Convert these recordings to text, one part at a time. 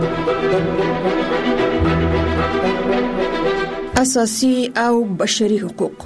اساسي او بشري حقوق.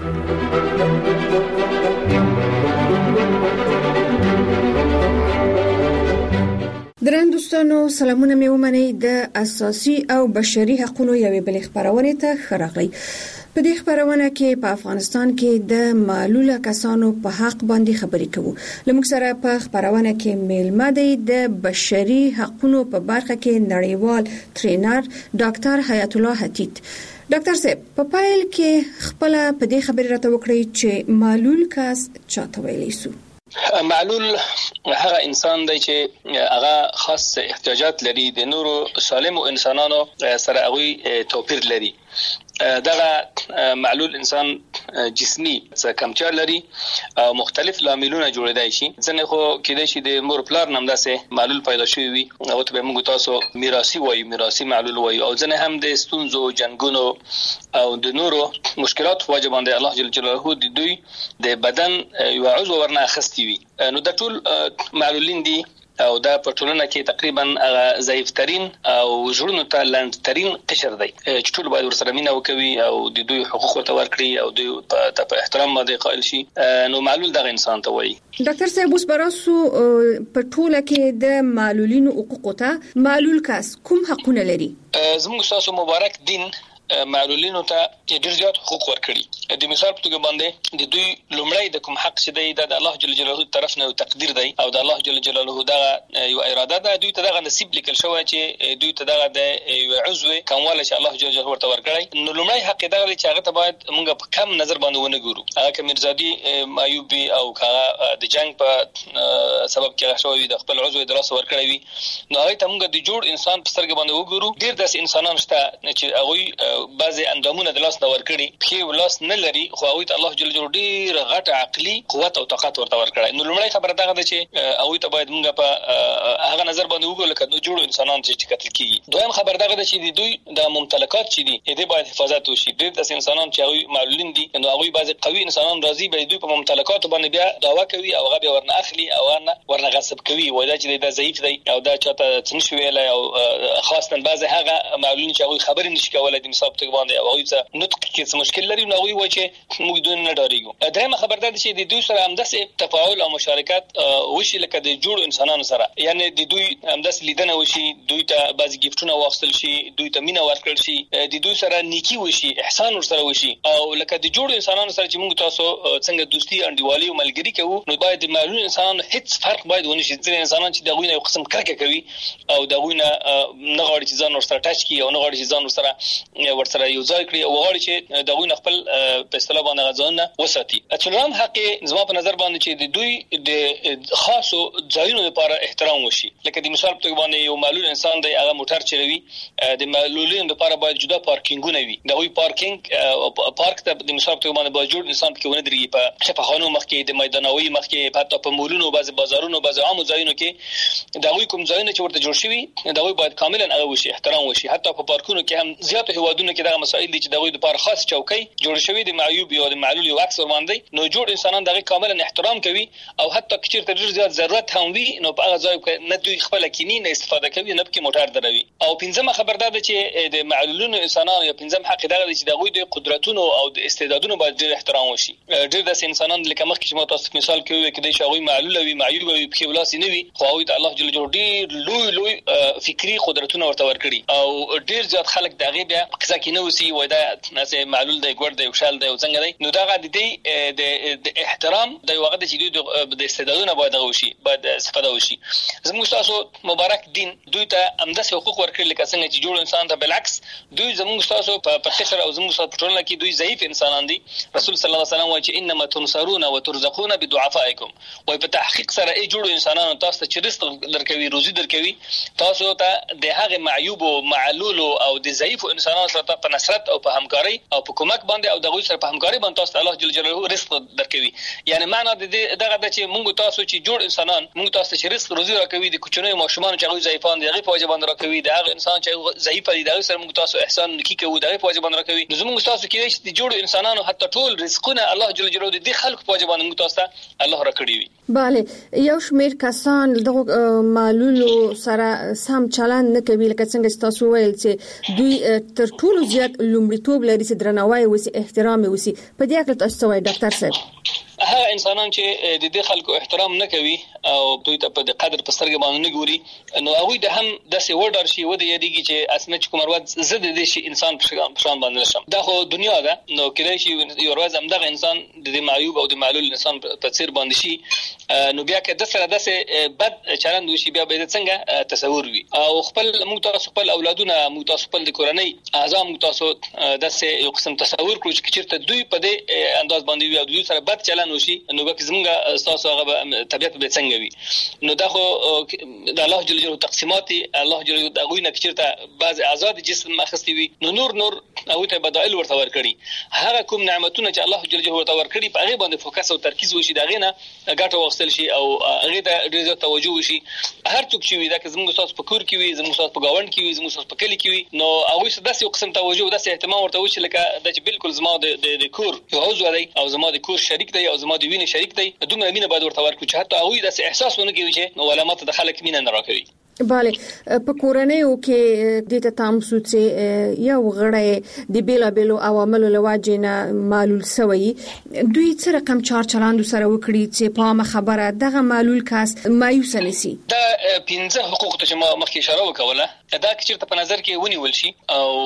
درنو دوستانو، سلامونه مې ومنئ. د اساسي او بشري حقوقو یوې بلې خبرونه ته ښه راغلی. په دې خبرونه کې په افغانستان کې د معلوله کسانو په حق باندې خبرې کوو. لمږ سره په خبرونه کې میلمه دی د بشري حقوقو په برخه کې نړیوال ټرینر ډاکټر حیات الله حتیت. ډاکټر صاحب، په پایل کې خپل په دې خبرې راته وکړئ چې معلول کس چاته ویلی سو. معلول هغه انسان دی چې هغه خاص احتیاجات لري، د نورو سالمو انسانانو سره هغه توپیر لري. دغه معلول انسان جسمی څه کمچار لري او مختلف لاملونه جوړیدای شي. ځنه خو کېدای شي د مور پلار نام داسې معلول پیدا شوی وي او ته به موږ تاسو میراثي وایو، میراثي معلول وایو، او ځنه هم د ستونزو، جنگونو او د نورو مشکلات واجب باندې الله جل جلاله د دوی د بدن یو عضو ورنه اخستي وي. نو د ټول معلولین دي او دا په ټولنه کې تقریبا ضعیف ترين او ژوند ته لاندې ترين قشر دی چې ټول باید ورسره مینه وکوي او د دوی حقوق ته ورکړي او دوی په احترام باندې قائل شي. نو معلول دغه انسان ته وایي. ډاکټر صاحب، اوس براسو په ټوله کې د معلولینو حقوق ته معلول کس کوم حقونه لري؟ زموږ تاسو مبارک دین معلولینو ته ډېر زیات حقوق ورکړي. د مثال په توګه باندې د دوی لومړی د کوم حق چې دی د الله جل جلاله طرف نه تقدیر دی او د الله جل جلاله دغه یو اراده ده، دوی ته دغه نصیب لیکل شوی چې دوی ته دغه د یو عضو کمواله چې الله جل جلاله ورته ورکړي. نو لومړی حق دغه چې هغه ته باید موږ په کم نظر باندې ونه ګورو. هغه که مرزادي معیوبي او هغه د جنگ په سبب کې شوی د خپل عضو د لاس ورکړي وي، نو هغه ته موږ د جوړ انسان په سترګې باندې وګورو. ډېر داسې انسانان شته چې هغه بعضي اندامونه د لاس نه ورکړي، په لاس نه لري، خو هغه ته الله جل جلاله ډیر غټ عقلي قوت او طاقت ورته ورکړي. نو لومړی خبره دا ده چې هغه ته باید موږ په هغه نظر باندې وګورو لکه نو جوړ انسانان چې قتل کیږي. دویم خبر دا ده چې د دوی د ممتلکات چې دي دې باید حفاظت وشي. ډیر د انسانان چې هغه معلولین دي، نو هغه بعضي قوي انسانان راځي به دوی په ممتلکات باندې بیا داوا کوي او هغه به ورنه اخلي او ورنه غصب کوي، وایي دا چې دا ضعیف دی او دا چاته څنګه ویلای، او خاصتا بعضي هغه معلولین چې هغه خبرې نشي کولای د مثال په باندې او هغه نطق کې څه مشکل لري، نو هغه وایي چې موږ دوی نه ډاریږو. درېمه خبر ده چې د دوی سره همداسې تفاعل او مشارکت وشي لکه د جوړ انسانانو سره، یعنی د دوی همداسې لیدنه وشي، دوی ته بعضي گیفټونه واخیستل شي، دوی ته مینه ورکړل شي، د دوی سره نیکی وشي، احسان ورسره وشي. او لکه د جوړ انسانانو سره چې موږ تاسو څنګه دوستي انډیوالي او ملګری کوو، نو باید د معلول انسانانو هیڅ فرق باید ونه شي. ځینې انسانان چې دغه یو قسم کرکه کوي او دغه نه غواړي چې ځان ورسره ټچ کړي او نه غواړي چې ځان ورسره یو ځای کړي او غواړي چې دغه خپل په اصطلاح باندې غزونه وساتي. څلورم حق زما په نظر باندې چې د دوی د خاصو ځایونو لپاره احترام وشي. لکه د مثال په توګه باندې یو معلول انسان دی، هغه موټر چلوي، د معلولینو لپاره باید جدا پارکینګونه وي. د وی پارک ته د مثال په توګه باندې باید جوړ انسان کې ونه درېږي په شفاخانو مخکې، د میدانوي مخکې، حتی په مولونو، بعض بازارونو، بعض عامو ځایونو کې د وی کوم ځایونه چې ورته جوړ شوي د وی باید کاملا هغه وشي، احترام وشي. حتی په پارکونو کې هم زیات هوادونو کې دغه مسائل دي چې د وی لپاره خاص چوکۍ جوړ شوی د معیوب او د معلول یو عکس ورماندې، نو جوړ انسانان دغه کاملا احترام کوي او حتی کچیر ته ډیر زیات ضرورت هم وي نو په هغه ځای کې نه دوی خپل کینی نه استفاده کوي، نه پکې موټر دروي. او پنځمه خبر ده چې د معلولونو انسانانو یا پنځم حق دغه چې دغه د قدرتونو او د استعدادونو باید ډیر احترام وشي. ډیر د انسانان لکه مخکې چې ما تاسو مثال کوي کې د شاوی معلول وي، معیوب وي، په ولاس نه وي، خو الله جل جلاله ډیر لوی فکری قدرتونه ورته ورکړي او ډیر زیات خلک دغه بیا قصه کې نه وسی وای دا ناسه معلول دی، ګور دی، وشال دی او څنګه دی. نو دغه د احترام د وخت چې دوی د استعدادونو باید غوشي، باید استفاده وشي. زموږ تاسو مبارک دین دوی ته همداسې حقوق ورکړي لکه څنګه چې جوړ انسان ته بالعکس دوی زموږ تاسو په قشر او زموږ په ټولنه کې دوی ضعیف انسانان دي. رسول صلی الله علیه وسلم وایي چې انما تنصرون وترزقون بدعفائکم، وایي په تحقیق سره ای جوړ انسانانو تاسو ته چې رزق درکوي، روزي درکوي، تاسو ته د هغه معیوب او معلول او د ضعیف انسانانو سره په نصرت او په همکاري او په کومک باندې او دغه سره په همکاري باندې تاسو الله جل جلاله رزق درکوي. یعنی معنا دغه د چې موږ تاسو چې جوړ انسانان موږ تاسو چې رزق روزي راکوي، د کوچنیو ماشومان چې هغه ضعیفان دي هغه په وجه باندې راکوي، د هغه انسان چې ضعیف دي دغه سره موږ تاسو احسان نکي کوو دغه په واجبان راکوي. زموږ تاسو کې چې جوړ انسانانو حتی ټول رزقونه الله جل جلاله د خلکو په واجبان موږ تاسو الله راکړي وي. bale یو شمیر کسان دغه معلولو سره سم چلند نه کوي لکه څنګه تاسو ویل چې دوی تر ټولو زیات لومړیتوب لري چې درناوی وسی احترام وسی. په دې اړه تاسو وایي ډاکټر صاحب هغه انسانان چې د دې خلکو احترام نه کوي او دوی ته په قدر په سترګې باندې نه ګوري نو هغه د هم د سیوډر شي ودی یادېږي چې اسنه چې کومروت زده دي شي انسان په شان باندې نشم دا خو دنیا ده نو کله چې یو ورځ هم دغه انسان د معیوب او د معلول انسان په څیر باندې شي نو بیا که د سره داسې بد چلند وشي بیا به څنګه تصور وي او خپل موږ تاسو خپل اولادونه موږ تاسو خپل د کورنۍ اعضاء موږ تاسو داسې یو قسم تصور کړو چې چیرته دوی په دې انداز باندې وي او دوی سره بد چلند وشي نو به زمونږ تاسو هغه طبيعت به څنګه وي نو دا خو د الله جل جلاله تقسیمات الله جل جلاله دغه نه کچرته بعض آزاد جسم اخستي وي نو نور او ته بدایل ورته ورکړي هغه کوم نعمتونه چې الله جل جلاله ورته ورکړي په هغه باندې فوکس او ترکیز وشي دغه نه ګټه واخستل شي او هغه ته ډېر توجه وشي هر څوک چې وي دا که زموږ تاسو په کور کې وي زموږ تاسو په گاوند کې وي زموږ تاسو په کلی کې وي نو هغه څه داسې قسم توجه او داسې اهتمام ورته وشي لکه د بالکل زما د کور یو عضو دی او زما د کور شریک دی او زما د وینې شریک دی دومره مینه باید ورته ورکړو چې حتی هغه داسې احساس ونه کوي چې علامات د خلک مینه نه راکوي. bale په کورنیو کې د ته تاسو چې یو غړی د بیلابلو عواملو لواجې نه معلول سوی دوی څه رقم چلند سره وکړي چې په خبره دغه معلول کس مایوس نشي. دا 15 حقوق ته چې ما مخکې اشاره وکوله دا چې په نظر کې ونیول شي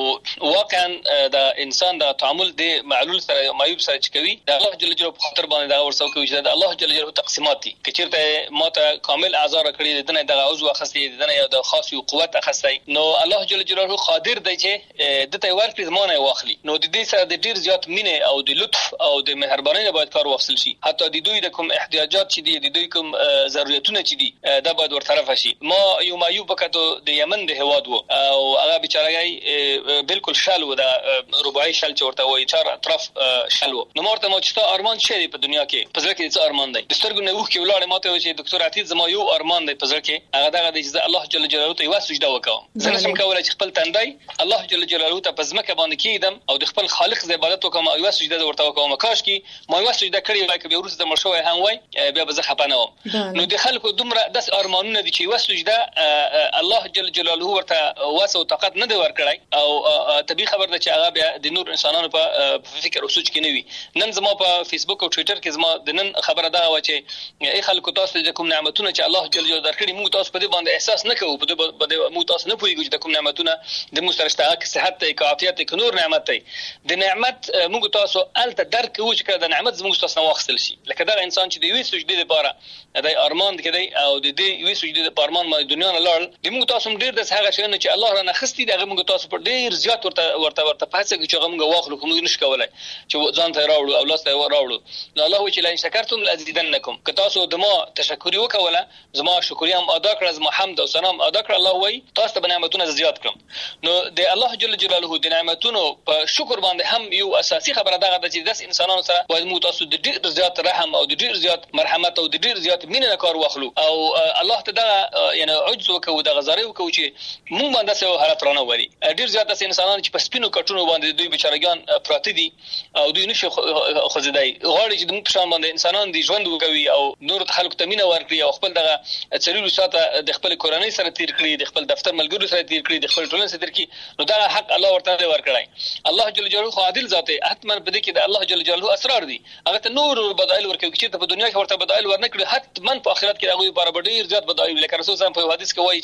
او واقعا د انسان د تعامل د معلول سره معیوب سره چې کوي د الله جل جلاله په خاطر باندې دا ورسو کوي چې د الله جل جلاله تقسیمات دي چې چیرته ماته کامل اعضاء کړی دنه د عضو اخستي دنه یو د خاص یو قوت اخستي نو الله جل جلاله قادر دی چې د ته ورکړي زمانه واخلي نو د دې سره د ډیر زیات مینه او د لطف او د مهرباني نه باید کار واخصل شي حتی د دوی د کوم احتیاجات چې دي د دوی کوم ضرورتونه چې دي دا باید ورطرف شي. ما یو معیوب کته د یمن د هواد وو او هغه بیچارهګي بالکل شل و د رباعي شل چورته وای چار اطراف شل و نو مرته ما چې ارمان شي په دنیا کې په ځکه کې څه ارمان دی د سترګو نه وښ کې ولاړ ماته وای چې ډاکټر عتیق زما یو ارمان دی په ځکه کې هغه دغه د چې الله جل جلاله ته یو سجده وکاو زه نشم کولای چې خپل تندای الله جل جلاله ته په ځمکه باندې کېدم او د خپل خالق عبادت وکم او یو سجده ورته وکم کاش کې ما یو سجده کړی وای کبه ورسته مرشوي هم وای بیا به زه خپانه وم نو د خلکو دومره د ارمانونه دي چې یو سجده الله جل جلاله ورته واسو طاقت نه دی ورکړای او طبي خبر ده چې هغه بیا د نور انسانانو په فکر او سوچ کې نه وي. نن زما په فیسبوک او ټوئیټر کې زما د نن خبره ده چې ای خلکو تاسو د کوم نعمتونه چې الله جل جلاله درکړي موږ تاسو په دې باندې احساس نه کوو په دې موږ تاسو نه پوهیږو چې د کوم نعمتونه د موږ سره شته صحت ته عافیت ته نور نعمت ته د نعمت موږ تاسو الته درک کوو چې د نعمت زموږ تاسو نه واخصل شي لکه دا انسان چې د وی سجدي لپاره د ارمان کې او د دې وی سجدي د ارمان ما دنیا نه لاړ د موږ تاسو ډیر د هغه شی نه چې الله رانه خستي دغه موږ تاسو پر ډیر زیات ورته پاسه چې هغه موږ واخلو کوم نش کولای چې ځان ته راوړو او لاس ته راوړو نو الله چې لئن شکرتم لازیدنکم که تاسو د ما تشکر وکوله زما شکریا هم ادا کړ زما حمد او ثنا ادا کړ الله وای تاسو ته نعمتونه زیات کړم نو د الله جل جلاله د نعمتونو په شکر باندې هم یو اساسي خبره ده چې د انسانانو سره باید موږ تاسو د ډیر زیات رحم او د ډیر زیات مرحمت او د ډیر زیات مینه کار واخلو او الله ته دا یعنی عجز وکړو د غزاري وکړو چې موږ باندې څه حالت رانه وري ډیر زیات د انسانانو چې په سپینو کټونو باندې دوی بیچارهګان پراته دي او دوی نشي خوځیدای غواړي چې موږ شان باندې انسانان دي ژوند وکوي او نور خلکو ته مینه ورکړي او خپل دغه څلور ساعته د خپل کورنۍ سره تیر کړي د خپل دفتر ملګرو سره تیر کړي د خپل ټولنې سره تیر کړي نو دا حق الله ورته ورکړای الله جل جلاله عادل ذات حتما په دې کې د الله جل جلاله اسرار دي هغه ته نور بدایل ورکوي چې په دنیا کې ورته بدایل ورنکړي حتما په آخرت کې هغه لپاره ډیر زیات بدایل لکه رسول الله په حدیث کې وایي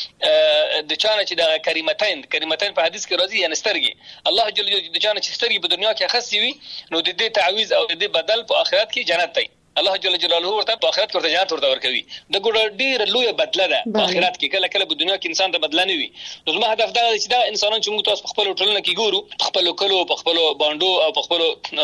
چې د چانه چې د کریمتین په حدیث کې راځي یعنی سترګي الله جل جلاله د چانه چې سترګي په دنیا کې خاصي وي نو د دې تعویذ او د دې بدل په آخرت کې جنت دی الله جل جلاله ورته په آخرت کې ورته جنت ورته ورکوي د ګډ ډیر لوی بدله ده په آخرت کې کله کله په دنیا کې انسان ته بدله نه وي نو زما هدف دا دی چې دا انسانان چې موږ تاسو خپل ټولنه کې ګورو خپل کلو په خپل باندو او په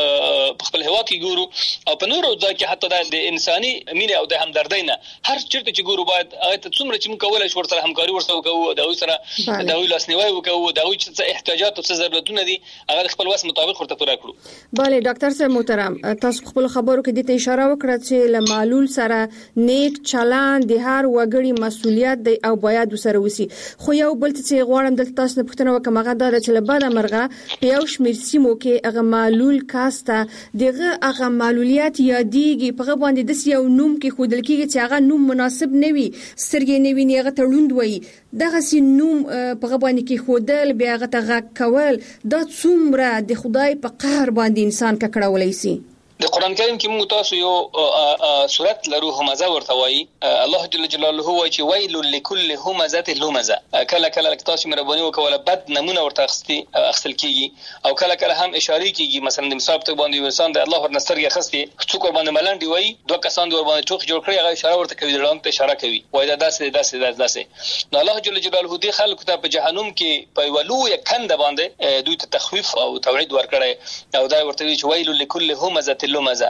خپل هوا کې ګورو او په نورو ځای کې حتی د انساني مینه او د همدردۍ نه هر چیرته چې ګورو باید هغه ته څومره چې موږ کولای شو ورسره همکاري ورسره وکړو د هغوی سره د هغوی لاسنیوی وکړو د هغوی څه احتیاجات او څه ضرورتونه دي هغه خپل وس مطابق ورته پوره کړو. bale ډاکټر صاحب محترم تاسو خپل خبرو کې د اشاره وکړه چې له معلول سره نیک چلند د هر وګړي مسؤلیت دی او باید وسره وسی. خو یو بل څه غواړم د تاسو نه پوښتنه وکم، هغه دا چې له بده مرغه په یو شمېر سیمو کې هغه معلول کاسته دغه هغه معلولیت یادېږي، په هغه باندې د یو نوم کې خودل کېږي چې هغه نوم مناسب نه وي، سترګې نه ویني، هغه تړوند وي، دغه سي نوم په هغه باندې کې خودل بیا هغه ته غږ کول دا څومره د خدای په قهر باندې انسان ککړولای شي. د قران کریم کې موږ تاسو یو سورت لرو همزه ورته وایي. الله جل جلاله وایي چې ویل لكل همزه لمزه. کله کله تاسو مهرباني وکوله بد نمونه ورته اخستل کیږي او کله کله هم اشاره کیږي. مثلا د مثال په باندې انسان د الله ورنسترګه خستي څوک باندې ملنډي وایي، دوه کسان ور باندې ټوخ جوړ کړی، هغه اشاره ورته کوي، ډرون ته اشاره کوي، وایي دا داسې. نو الله جل جلاله دې خلکو ته په جهنم کې په ولو یک کند باندې دوی ته تخویف او توعید ورکړي او دا ورته وی چې ویل لكل همزه لمزه.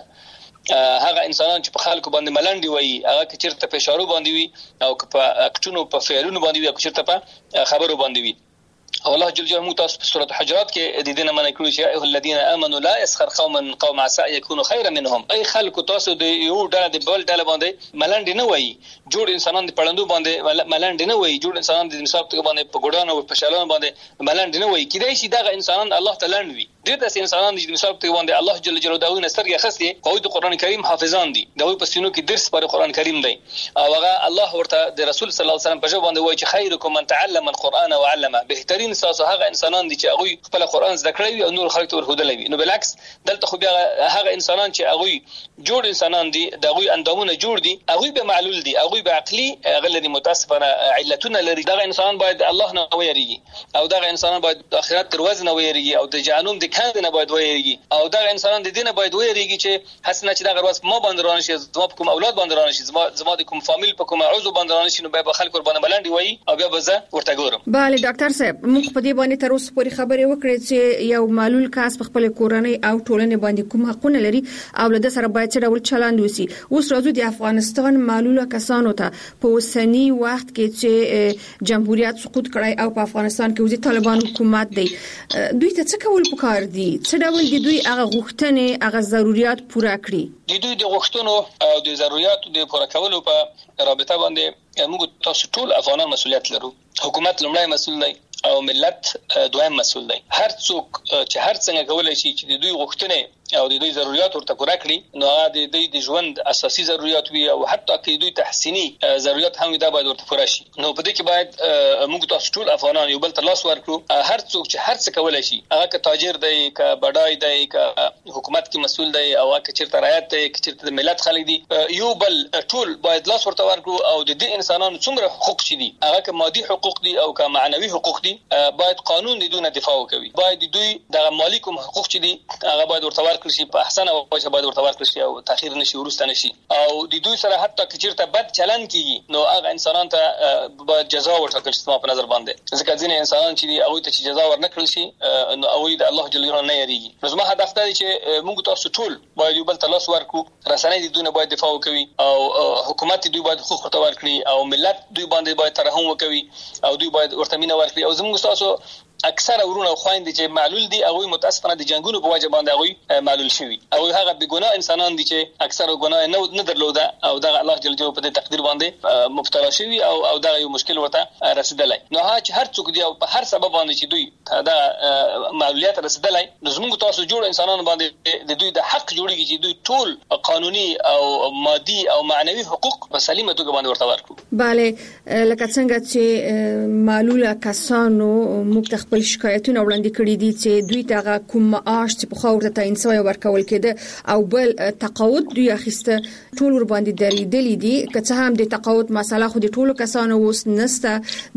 هغه انسانان چې په خلکو باندې ملنډي وایي، هغه که چیرته په اشارو باندې وي او که په اکټونو په فعلونو باندې وي او که چیرته په خبرو باندې وي. او الله جل جلاله تاسو په سورۃ الحجرات کې د دې نه منع کړی چې ایه الذين امنوا لا يسخر قوم من قوم عسى يكونوا خيرا منهم. اي خلکو تاسو د یو ډله د بل ډله باندې ملنډي نه وایي، جوړ انسانان د پړندو باندې ملنډي نه وایي، جوړ انسانان د مثال باندې په ګډانو او په شالانو باندې ملنډي نه وایي. کیدای شي دغه انسانان الله تعالی لنډوي. دغه انسانان د مثال باندې الله جل جلاله داوی نسترګه خسته قوی د قران کریم حافظان دي، داوی په سینو کې درس پر قران کریم دی او هغه الله ورته د رسول صلی الله علیه وسلم په ژبه باندې وایي چې خیرکم من تعلم القرآن وعلمه. بهترین تاسو هغه انسانان دي چې هغه خپل قرآن زده کړی او نور خلک ته ورښودلی وي. نو بالعکس دلته خو بیا هغه انسانان چې هغه جوړ انسانان دي، دغه اندامونه جوړ دي، هغه به معلول دي، هغه به عقلي غلري متاسفانه علتونه لري. دغه انسان باید الله نه ویریږي او دغه انسان باید آخرت تر وزن ویریږي او د جهنم د کاند نه باید ویریږي او دغه انسانان د دینه باید ویریږي چې حسنه چې دغه ورځ ما باندې رانه شي، زما په کوم اولاد باندې رانه شي، زما د کوم فامیل په کوم عضو باندې رانه شي، نو به خلک ور باندې ملنډي وایي او بیا به زه ورته ګورم. bale ډاکټر صاحب موږ په دې باندې تر اوسه پورې خبرې وکړې چې یو معلول کس په خپل کورنۍ او ټولنې باندې کوم حقونه لري او له سره باید څه ډول چلند وسی. اوس راځو د افغانستان معلول کسانو ته په اوسنی وخت کې چې جمهوریت سقوط کړی او په افغانستان کې وزیر طالبان حکومت دی، دوی ته څه کول پکار دي؟ څه ډول د دوی هغه غوښتنې هغه ضرورت پوره کړي؟ د دوی د غوښتنو او د ضرورتو د پوره کولو په رابطه باندې موږ تاسو ټول افغانان مسؤلیت لرو. حکومت لومړی مسؤل دی او ملت دویم مسؤل دی. هر څوک چې هر څنګه کولای شي چې د دوی غوښتنې او د دوی ضرورت ورته پوره کړي، نو د دوی د ژوند اساسي ضرورت وي او حتی کې دوی تحسینی ضرورت هم دا باید ورته پوره شي. نو په دې کې باید موږ تاسو ټول افغانان یو بل ته لاس ورکړو. هر څوک چې هر څه کولای شي، هغه که تاجر دی، که بډای دی، که حکومت کې مسؤل دی او که چیرته رعایت دی، که چیرته د ملت خلک دي، یو بل ټول باید لاس ورته ورکړو او د دې انسانانو څومره حقوق شي دي، هغه که مادي حقوق دي او که معنوي حقوق دي، باید قانون د دوی نه دفاع وکړي. باید دوی د مالی کوم حقوق چې دي هغه باید ورته ورکړي شي، په احسن وجه باید ورته ورکړي شي او تاخير نشي، ورسته نشي. او د دوی سره حتی که چیرته بد چلند کیږي، نو هغه انسانان ته باید جزا ورکړل شي په نظر باندې. ځکه ځینې انسانان چې دي هغه ته چې جزا ورنکړل شي، نو هغه د الله جل جلاله نه یریږي. نو زما هدف دا دی چې موږ تاسو ټول باید یو بل ته لاس ورکړو، رسنۍ د دوی نه باید دفاع وکړي او حکومت دوی باید حقوق ورته ورکړي او ملت دوی باندې باید ترحم وکړي او دوی باید ورته مینه ورکړي. او زموږ تاسو اکثر ورونه خويندې چې معلول دي، هغه متاسفانه د جنگونو په وجه باندې هغه معلول شوی او هغه بے ګناه انسانان دي چې اکثر ګناه نه درلوده او دغه الله جل جلاله په دې تقدیر باندې مبتلا شوی او دغه یو مشکل ورته رسیدلی. نو هر څوک دی او په هر سبب باندې چې دوی دا معلولیت رسیدلی، نو زموږ تاسو جوړ انسانان باندې د دوی د حق جوړیږي چې دوی ټول قانوني او مادي او معنوي حقوق په سلیمه توګه باندې ورته ورکړو. bale لکه څنګه چې معلول کسانو مختلف خپل شکایتونه وړاندې کړي دي چې دوی ته کوم معاش چې په خاور ته تعین شوی ورکول کېده او بل تقاعد دوی اخیسته ټول ور باندې درېدلې دي. که څه هم د تقاعد مسله خو د ټولو کسانو اوس نسته،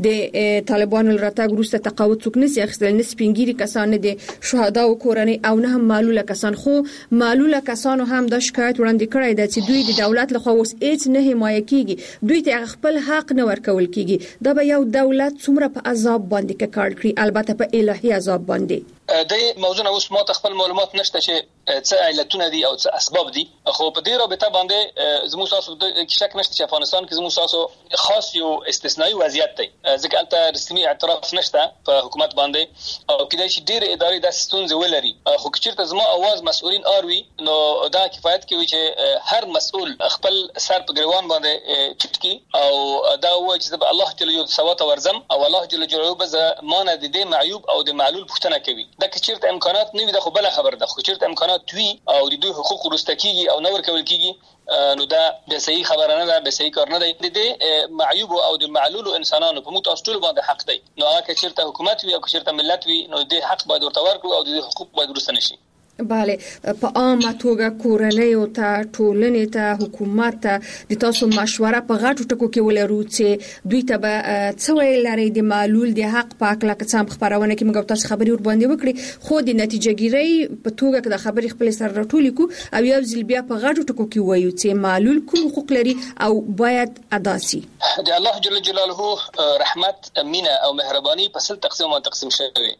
د طالبانو لراتګ وروسته تقاعد څوک نشي اخیستل، نه سپینګيري کسان، نه د شهدا او کورنۍ او نه هم معلول کسان. خو معلول کسانو هم د شکایت وړاندې کړی دی چې دوی د دولت لخوا اوس هیڅ نه حمایه کیږي، دوی ته خپل حق نه ورکول کیږي. دا به یو دولت څومره په عذاب باندې کار کړی، البته په الهي عذاب باندې. د موضوع اوس ما ته خپل معلومات نشته چې څه علتونه دي او څه اسباب دي. خو په دې رابطه باندې زموږ تاسو کې شک نشته چې افغانستان کې زموږ تاسو خاص یو استثنایی وضعیت دی، ځکه البته رسمي اعتراف نشته په حکومت باندې او کله چې ډېر ادارې د ستونزې ولري. خو کچیرته زما आवाज مسؤلین اروي نو دا کفایت کوي چې هر مسؤل خپل سر په ګریوان باندې چټکی او دا وایي چې الله جل جلاله ثوات ورزم او الله جل جلاله به مانه د دې معیوب او د معلول پوښتنه کوي. دا کچیرته امکانات نه وي د خو بل خبر ده، خو چیرته امکانات وي او د دوی حقوق ورستکیږي او نور کول کیږي نو دا به صحیح خبره نه ده، به صحیح کار نه دی. د دې معیوب او د معلول انسانانو په موږ ټول باندې حق دی. نو هغه چیرته حکومت وي او چیرته ملت وي نو د حق باید ورته ورکړو او د حقوق باید ورسنه شي. بله، په عامه توګه کورنۍ او ته ټولنې ته حکومت ته د تاسو مشوره په غاټو ټکو کې ولرو چې دوی ته به څه ویل لري د معلول د حق په اړه که څه خبرونه کې موږ تاسو خبري ور باندې وکړي، خو د نتیجه ګیری په توګه کې د خبري خپل سره راټول کو او یو ځل بیا په غاټو ټکو کې وایو چې معلول کوم حقوق لري او باید ادا شي. د الله جل جلاله رحمت، مینه او مهرباني په سل تقسیم شوی.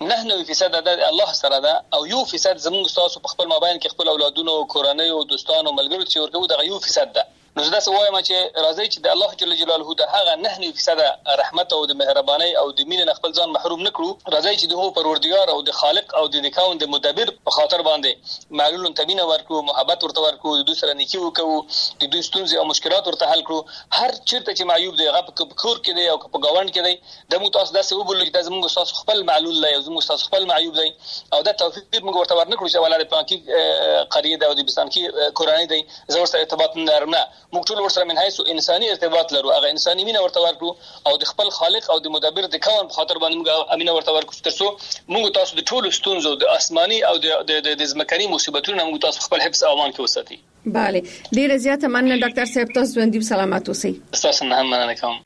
99% د الله سره ده او 1% زموږ تاسو په خپل مابین کې خپل اولادونو، کورنۍ او دوستانو ملګرو چې ورکو دغه 1% ده. نو زه تاسو وایم چې راځي چې د الله جل جلاله د هغه 9% رحمت او د مهرباني او د مینې خپل ځان محروم نکړو. راځي چې د پروردګار او د خالق او د کون د مدبر په خاطر باندې معلول ته مینه ورکړو، محبت ورته ورکړو، د دوی سره نیکی وکړو، د دوی ستونزې او مشکلات ورته حل کړو. هر چیرته چې معیوب دی هغه په کور کې دی او په گاوند کې دی د مو تاسو داسې وبول چې زموږ تاسو خپل معلول دی او زموږ تاسو خپل معیوب دی او دا توفیق موږ ورته ورنکړو چې ولادت پانکی قریه دی او د بستان کې کورانی دی زور سره ارتباط نرمه موږ ټول ورسره من حيث انساني ارتباط لرو، هغه انساني مینه ورته ورکړو او د خپل خالق او د مدبر د کون په خاطر باندې موږ امینه ورته ورکړو ترڅو موږ تاسو د ټولو ستونزو د آسماني او د ځمکني مصیبتونو موږ تاسو خپل حفظ او امان کې وساتي. بله، ډیره زیاته مننه ډاکټر صاحب، تاسو ژوندۍ سلامات اوسئ. تاسو نه هم مننه کوم.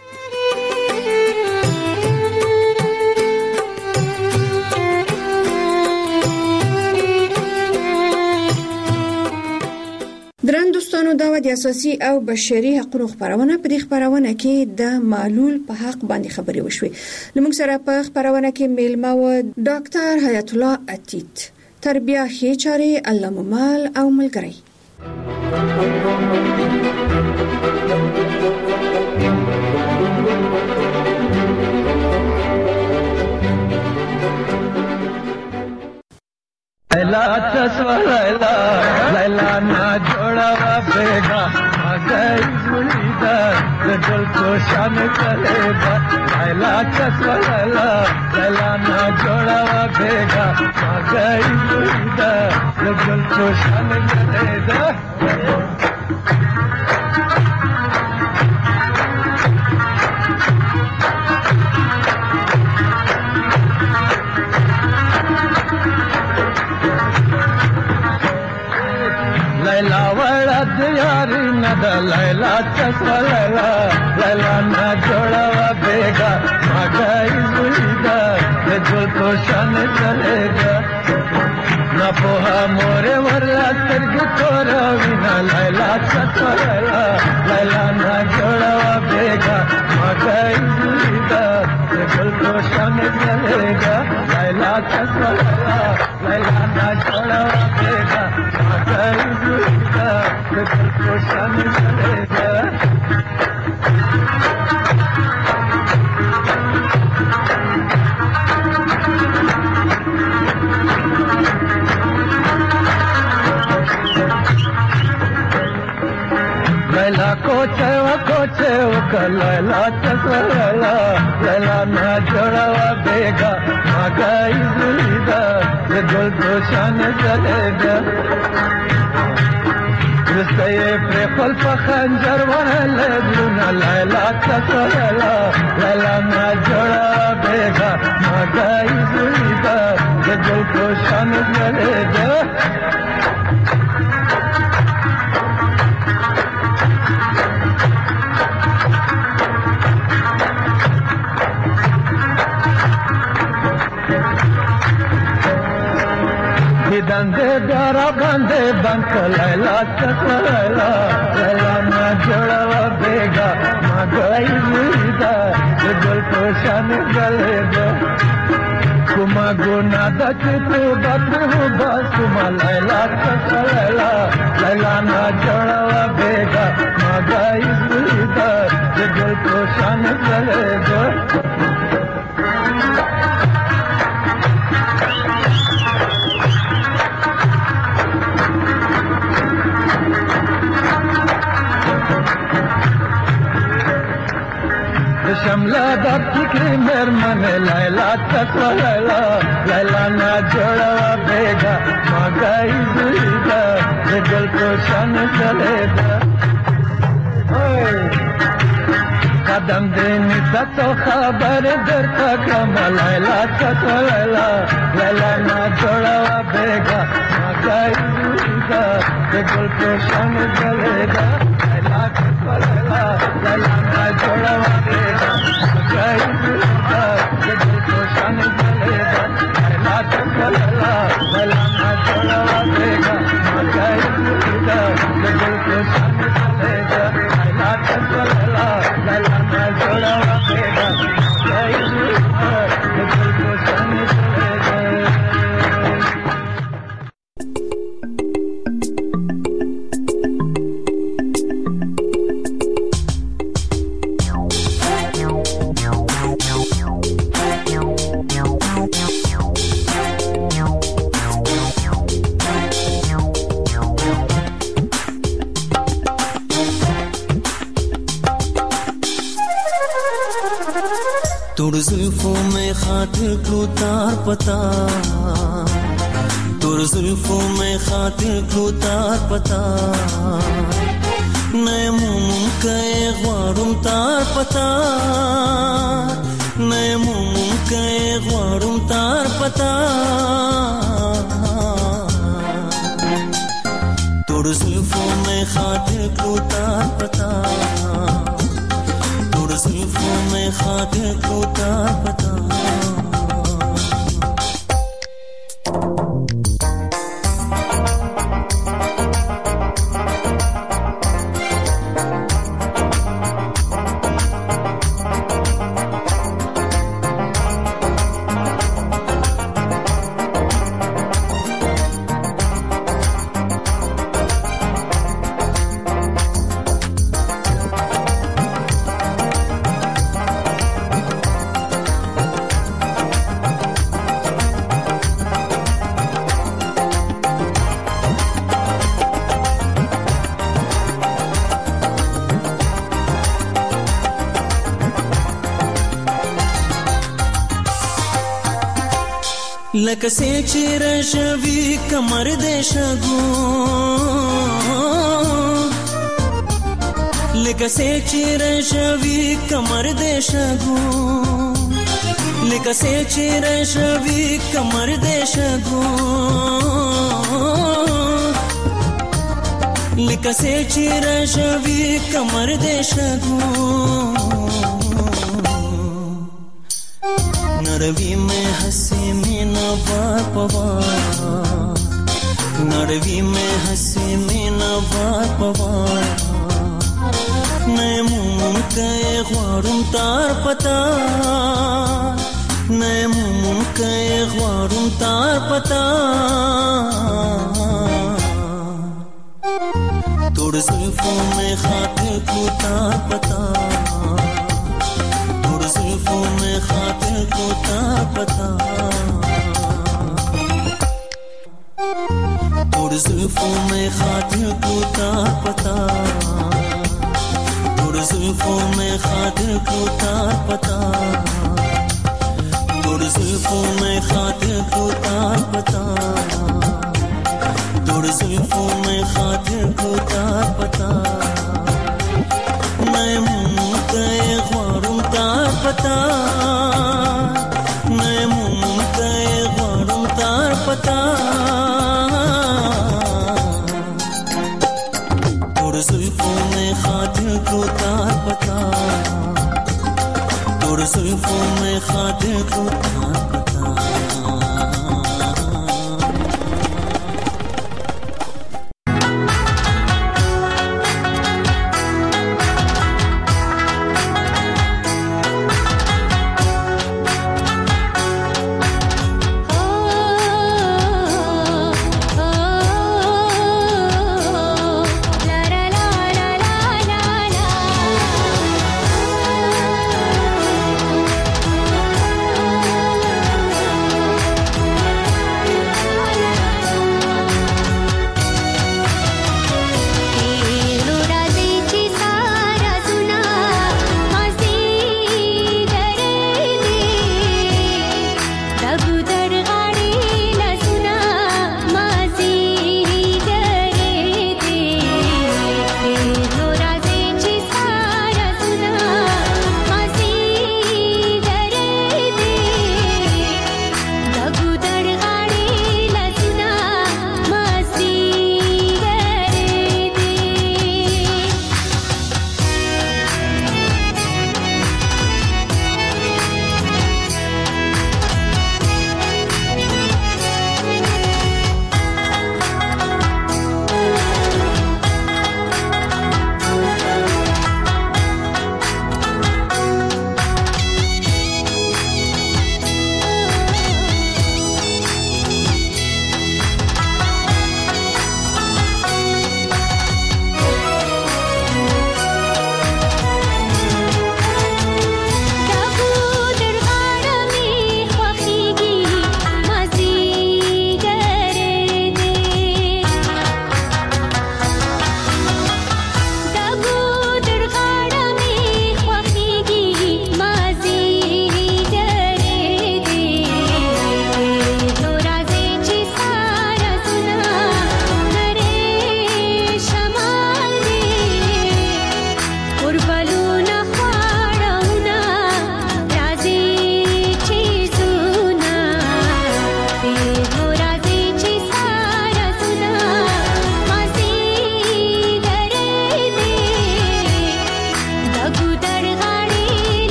درن دوستانو، دا د اساسي او بشري حقوقو خبرونه په دې خبرونه کې د معلول په حق باندې خبرې وشوي. لمونږ سره په خبرونه کې میلمه و ډاکټر حیات الله اتیت، تربیه ښې چارې، علامه مال او ملګری. لا تسولا لا نا جوڑا بیگا مگر زلیدا دل کو شان کرے گا. لا تسولا لا نا جوڑا بیگا مگر زلیدا دل کو شان کرے گا. ليلى ولد ياري ندى ليلى تسولا ليلى نجوڑا بیگا مگر زلیدا دل کو شان کرے گا. ना पोहा मोरे वरला सरग तोरा विना लैला तसवला लैला ना जोड़वा बेगा मगर जुलीदा दिल को शान चलेगा. लैला तसवला लैला ना जोड़वा बेगा मगर जुलीदा दिल को शान चलेगा. लैला कोचे लैला तसवला लैला ना जोड़वा बेगा मगर जुलीदा दिल को शान चलेगा. رسته پر خلف خنجر ولدنا ليلى تسولا ليلى ما جوڑا بیگا مگر زلیدا دل کو شان چلیگا. दंदे दारा बंदे बंक लैला तसवला लैला ना जोड़वा बेगा मगर जुलीदा दिल को शान चलेगा. कुमा गुना दचतु बतु बस लैला लैला लैला ना जड़वा बेगा मगाई सुईदा दिल को शान चलेगा शमला दा फिक्री मेर मने लैला लैला लैला ना जोड़वा बेगा मगाई जुईदा दिल को शान चलेगा कदम देनी तो खबर दर तक लैला लैला लैला ना जोड़वा बेगा मगाई जुईदा दिल को शान चलेगा लैला लैला लैला ना जोड़वा बेगा मगाई जुईदा दिल को शान चलेगा लैला लैला लैला ना जोड़वा बेगा मगाई जुईदा दिल को शान चलेगा लैला लैला लैला ना जोड़वा बेगा मगाई जुईदा दिल को शान चलेगा तोड़ जुल्फों में खातिर को तार पता तोड़ जुल्फों में खातिर को तार पता नए मुम के ख्वारुम तार पता नए मुम के ख्वारुम तार पता तोड़ जुल्फों में खातिर को तार पता जुल्फों में खातिर को तार पता लकसे चिरशवी कमर देशगु लकसे चिरशवी कमर देशगु लकसे चिरशवी कमर देशगु लकसे चिरशवी कमर देशगु नरवी में हंसी में न बार पवार नरवी में हंसी में न बार पवार नए मुम के ख्वारुम तार पता नए मुम के ख्वारुम तार पता तोड़ जुल्फों में खातिर को तार पता जुल्फों में खातिर को तार पता तोड़ जुल्फों में खातिर को तार पता तोड़ जुल्फों में खातिर को तार पता तोड़ जुल्फों में खातिर को तार पता तोड़ जुल्फों में खातिर को तार पता नए मुंह के ख्वारुम तार पता नए मुंह के ख्वारुम तार पता तोड़ जुल्फों में खातिर को तार पता तोड़ जुल्फों में खातिर को तार पता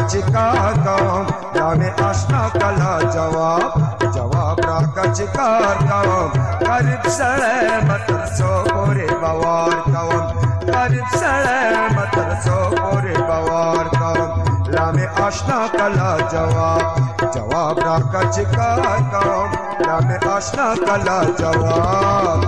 चिकार कौम रामे आशना कला जवाब राका चिकार कौम गरीब सड़े मतर सो गोरे बवार कौम गरीब सड़े मतर सो गोरे बवार कौम रामे आशना कला जवाब राका चिकार कौम रामे आशना कला जवाब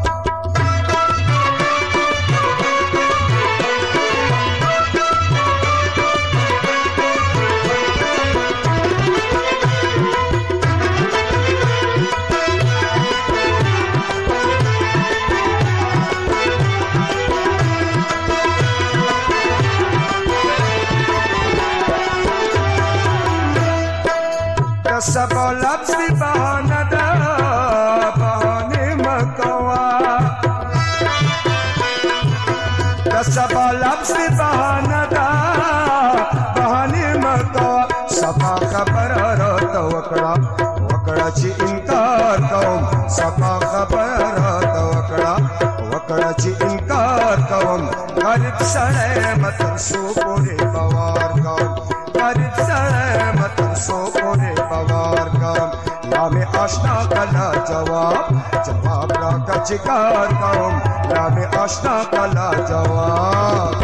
सब लफ्ज़ भी बहाना दा बहाने मकवा सब लफ्ज़ भी बहाना दा बहाने मकवा सफा खबर तो वकड़ाची इनकार कौम सफा खबर तो वकड़ाची इनकार कौम गरीब सड़े मतलब सो पूरे बवार कौम गरीब सड़े मतलब सो पूरे बवार कौम लामे आशना कला जवाब राका चिकार कौम लामे आशना कला जवाब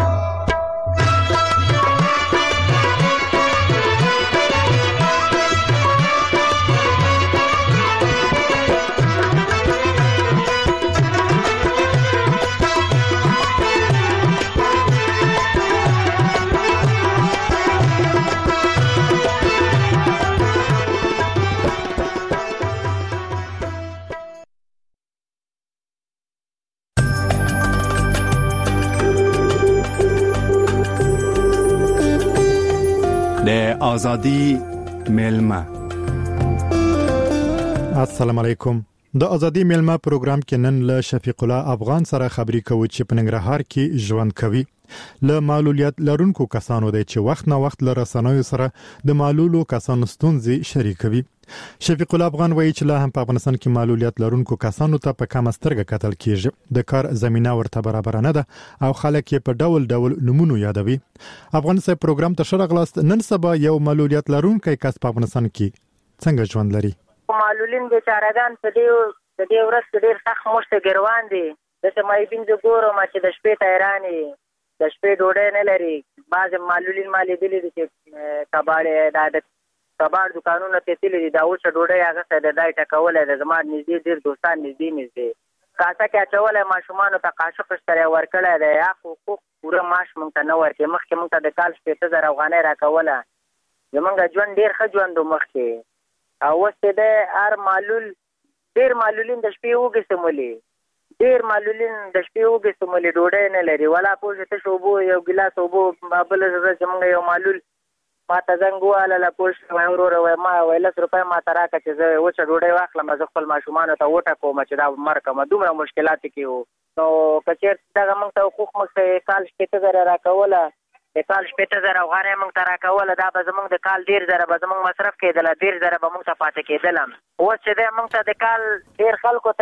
آزادی میلمه. السلام علیکم. د ازادي میلمه پروګرام کې نن له شفیق الله افغان سره خبري کوو چې په ننګرهار کې ژوند کوي. له معلولیت لرونکو کسانو دی چې وخت نه وخت له رسنیو سره د معلولو کسانو ستونزې شریکوي. شفیق الله افغان وایي چې لا هم په افغانستان کې معلولیت لرونکو کسانو ته په کم سترګه کتل کیږي. د کار زمينه ورته برابر نه ده او خلک یې په ډول نمونه یادوي. افغانستان پروګرام ته شرغلاست نن سبا یو معلولیت لرونکي کس په افغانستان کې څنګه ژوند لري. معلولین بیچارهګان په دې ورځ ډېر سخت مشته ګروان دي. د سمایبین د ګورم چې د شپې تیرانی د شپې ډوډۍ نه لري. بعض معلولین مالې دي چې کباړې د کباړ دکانونو ته تللي دي. دا اوس ډوډۍ هغه څه د دای ټکولې د زما نږدې ډېر دوستان نږدې کاسه کې اچولې ماشومانو ته قاشق سره ورکړی دی. یا حقوق پوره معاش مونږ ته نه ورکړي. مخکې مونږ ته د کال 15,000 افغانۍ راکوله. زمونږ ژوند ډېر ښه ژوند و مخکې. او اوس چې دی هر معلول ډېر معلولین د شپې وږې سمولي. ډېر معلولین د شپې وږې سمولي ډوډۍ نه لري. ولا پوه چې تش اوبه یو ګیلاس اوبه بله ورځ زمونږ یو معلول ما ته زنګ وواله پوه شو وروره وایي ما 10 روپۍ ما ته راکړه چې زه وچه ډوډۍ واخلم زه خپل ماشومانو ته وټکوم چې دا مړ کړم. دومره مشکلات کې وو. نو که چېرته دغه موږ ته حقوق موږ کال 15,000 راکوله د کال 15,000 افغانۍ موږ ته راکوله. دا به زموږ د کال 10,000 به زموږ مصرف کېدله. 10,000 به موږ ته پاتې کېدله. اوس چې دی موږ ته د کال ډېر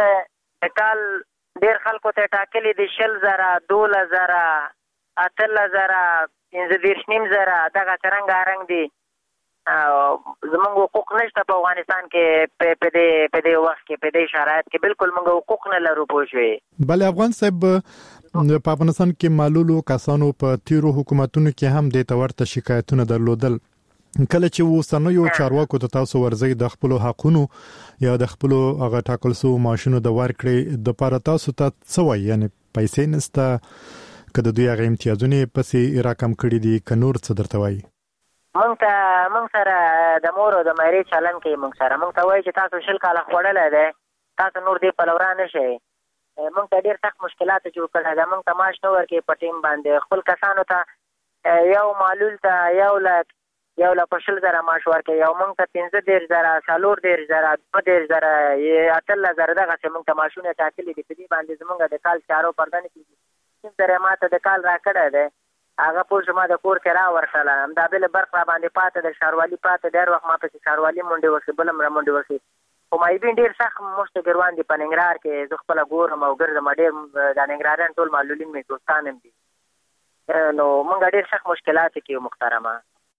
خلکو ته ټاکلي دي 20,000 12,000 18,000 15,000 دغه څرنګه دي. زموږ حقوق نشته په افغانستان کې په دې وخت کې په دې شرایط کې بالکل موږ حقوق نه لرو. پوه شوې بله افغان صاحب په افغانستان کې معلولو کسانو په تیرو حکومتونو کې هم د تورته شکایتونه درلودل. کله چې وسنیو چارواکو ته تاسو ورځي د خپل حقونو یا د خپل هغه ټاکل سو ماشینو د ورکړې د پاره تاسو ته څه وایي؟ یعنی پیسې نسته کله دوی هغه امتیازونه پسې رقم کړی دي ک نور څه درته وایي؟ موږ سره د مور او د مېرې چلن کې موږ ته وایي چې تاسو 20 کاله خوړلې ده تاسو نور دې پلورا نه شئ. موږ ته ډېر سخت مشکلات جوړ کړل دي. موږ ته معاش نه ورکړي په ټیم باندې. خپل کسانو ته یو معلول ته یو لک 20,000 معاش ورکړي. یو موږ ته 15,000 14,000 2,000 18,000 دغه څه موږ ته معاشونه ټاکلي دي. په دې باندې زموږ د کال چارو پردنه کې سره ماته د کال راکړه ده هغه پوه شو ما د کور کې را ورکړله. همدا بل برق را باندې پاته د ښاروالي پاته ډېر وخت ما پسې ښاروالي منډې وکړې بل هم را منډې وکړې. خو مایبین ډېر سخت مشته ګروان دي په ننګرهار کې. زه خپله ګورم او ګرځم. ډېر د ننګرهاریان ټول معلولین مې دوستان هم دي. نو موږ ډېر سخت مشکلات کې یو محترمه.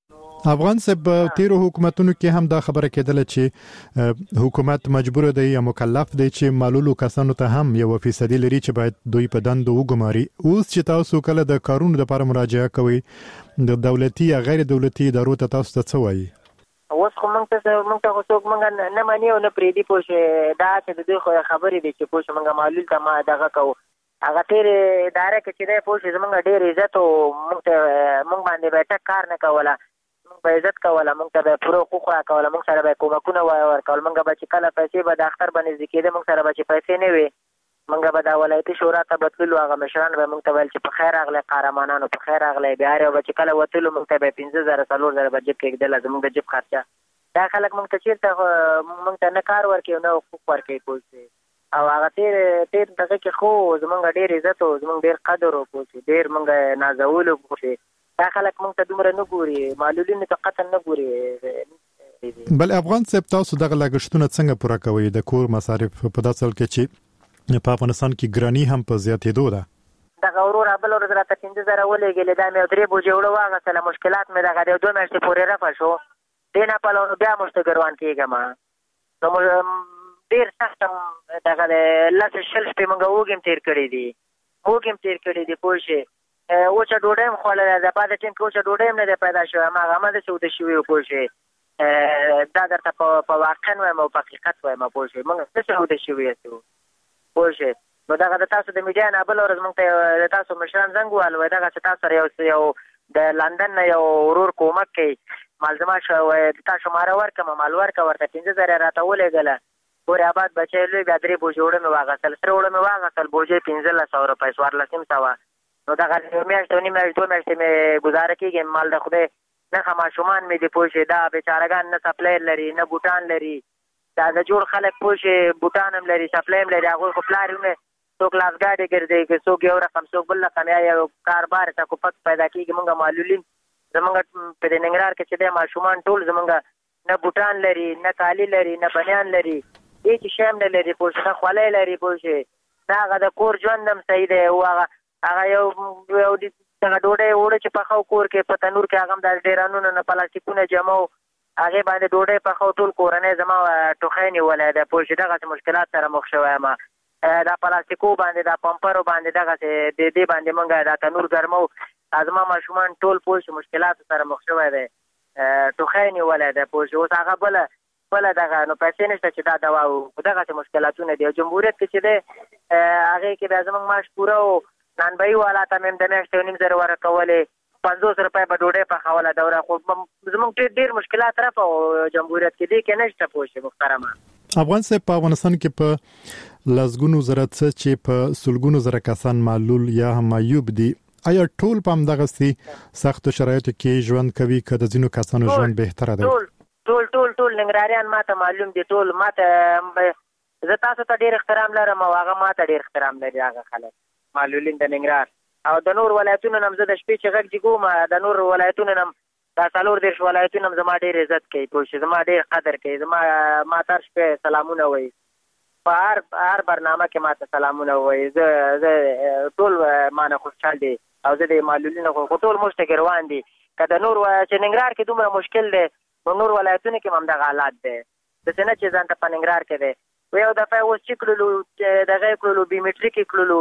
افغان صاحب تیرو حکومتونو کې هم دا خبره کېدله چې حکومت مجبور دی یا مکلف دی چې معلولو کسانو ته هم 1% لري چې باید دوی په دندو وګماري. اوس چې تاسو کله د کارونو لپاره مراجعه کوي د دولتي یا غیر دولتي ادارو ته تاسو ته څه وایي؟ اوس خو موږ ته څوک موږ نه مانی او نه پریدي پوه دا چې د دوی خو خبرې دي چې پوه موږ معلول ته ما دغه کوو هغه تیر اداره کې چې دی پوه زمونږ ډېر عزت او موږ باندې به ټک کار نه کوله موږ به عزت کوله موږ ته به پوره حقوق راکوله موږ سره به کومکونه ورکول موږ به چې کله پیسې به د اختر به نږدې کېده موږ سره به چې پیسې نه وي موږ به د ولایتي شورا ته بتللو هغه مشران به موږ ته ویل چې په خیر راغلی قهرمانانو په خیر راغلی بیا هر یو به چې کله وتلو موږ ته به 15,000 4,000 به جیب کېږدله زموږ د جیب خرچه دا خلک موږ ته چېرته موږ ته نه کار ورکوي نه حقوق ورکوي پوه او هغه تیر دغه کې خو زمونږ ډېر عزت او زمونږ ډېر قدر وکړو ډېر مونږ نازولو وکړو دا خلک مونږ ته دومره نه ګوري معلولینو ته قتل نه ګوري. بل افغان صاحب تاسو دغه لګښتونه څنګه پوره کوئ د کور مصارف په داسې حال کې چې په افغانستان کې ګراني هم په زیاتېدو ده؟ دغه ورور بل ورځ راته 15,000 ولېږلې دا مې 3 بوجې وړه واغېستله مشکلات مې دغه د 2 میاشتې پورې رفع شو دې نه پلو بیا موږ ته ګروان کېږم نو ډېر سخت دغه لس شل شپې موږ وږم تېر کړی دي پوه شې وچه ډوډۍ هم خوړلی ده بعد ټیم کې وچه ډوډۍ هم نه دی پیدا شوی هماغه همداسې اوده شوي وو پوه شې دا درته په واقعا وایم او په حقیقت وایم پوه شې موږ داسې اوده شوي یاستو پوه شې نو دغه د تاسو د میډیا نه بل ورځ موږ ته د تاسو مشران زنګ ووهل وایي دغسې تاسو سره یو د لندن نه یو ورور کومک کوي مالزما شو د تا شماره ورکړم مال ورکړه ورته 15,000 راته ولېږله پورې آباد بچی لوی بیا 3 بوجې اوړه مې واغېستل سره اوړه مې واغېستل بوجې 1500 روپۍ 1400 نو دغه میاشت او نیمه میاشت 2 میاشتې مې ګزاره کېږي مال د خدای نښه ماشومان مې دي پوه شې دا بېچارهګان نه سپلایر لري نه بوټان لري دا د جوړ خلک پوه شې بوټان هم لري سپلای هم لري هغوی خو پلار هم څوک لاسګاډې ګرځي څوک یو رقم څوک بل رقم یا یو کاربار ته کوپک پیدا کېږي مونږ معلولین زمونږ په د ننګرهار کې چې دی ماشومان ټول زمونږ نه بوټان لري نه کالي لري نه بنیان لري هېڅ شی هم نه لري پوه شې نه خولۍ لري پوه شې نه هغه د کور ژوند هم صحیح دی او هغه یو دغه ډوډۍ اوړه چې پخو کور کې په تنور کې هغه هم د ډیرانونو نه پلاستیکونه جمع و هغې باندې ډوډۍ پخو ټول کورنۍ زما ټوخی نیولی دی پوه شې دغسې مشکلات سره مخ شوی یم دا پلاستیکو باندې دا پمپرو باندې دغسې د دې باندې مونږ دا تنور ګرمو زما ماشومان ټول پوه شي مشکلاتو سره مخ شوی دی ټوخی نیولی دی پوه شي اوس هغه بله دغه نو پیسې نشته چې دا دوا و دغسې مشکلاتونه دي او جمهوریت کې چې دی هغې کې بیا زموږ معاش پوره و نانبهي والا ته مې هم د میاشتې 9,000 ورکولې 50 روپۍ به ډوډۍ پخوله دوره خو زموږ ډېر مشکلات رفع و جمهوریت کې دې کې نشته پوه شي محترمه افغان صاحب په افغانستان کې په لسګونو زره څه چې په سلګونو زره کسان معلول یا هم معیوب دي آیا ټول په همدغسې سختو شرایطو کې ژوند کوي که د ځینو کسانو ژوند بهتره دی؟ ټول ننګرهاریان ما ته معلوم دي ټول ما ته زه تاسو ته ډېر احترام لرم او هغه ما ته ډېر احترام لري هغه خلک معلولین د ننګرهار او د نور ولایتونو نه هم زه د شپې چې غږ جګوم د نور ولایتونو نه هم دا 4 ولایتونه هم زما ډېر عزت کوي پوه شي زما ډېر قدر کوي زما ما تر شپې سلامونه وایي په هر برنامه کې ما ته سلامونه وایي زه ټول مانه خوشحال دي او زه د معلولینو خو ټول موږ ته ګروان دي که د نور چې ننګرهار کې دومره مشکل دی نو نور ولایتونو کې هم همدغه حالات دی داسې نه چې ځان ته په ننګرهار کې دی یو دفعه اوس چې کړلو دغه یې کړلو بیومیټریک یې کړلو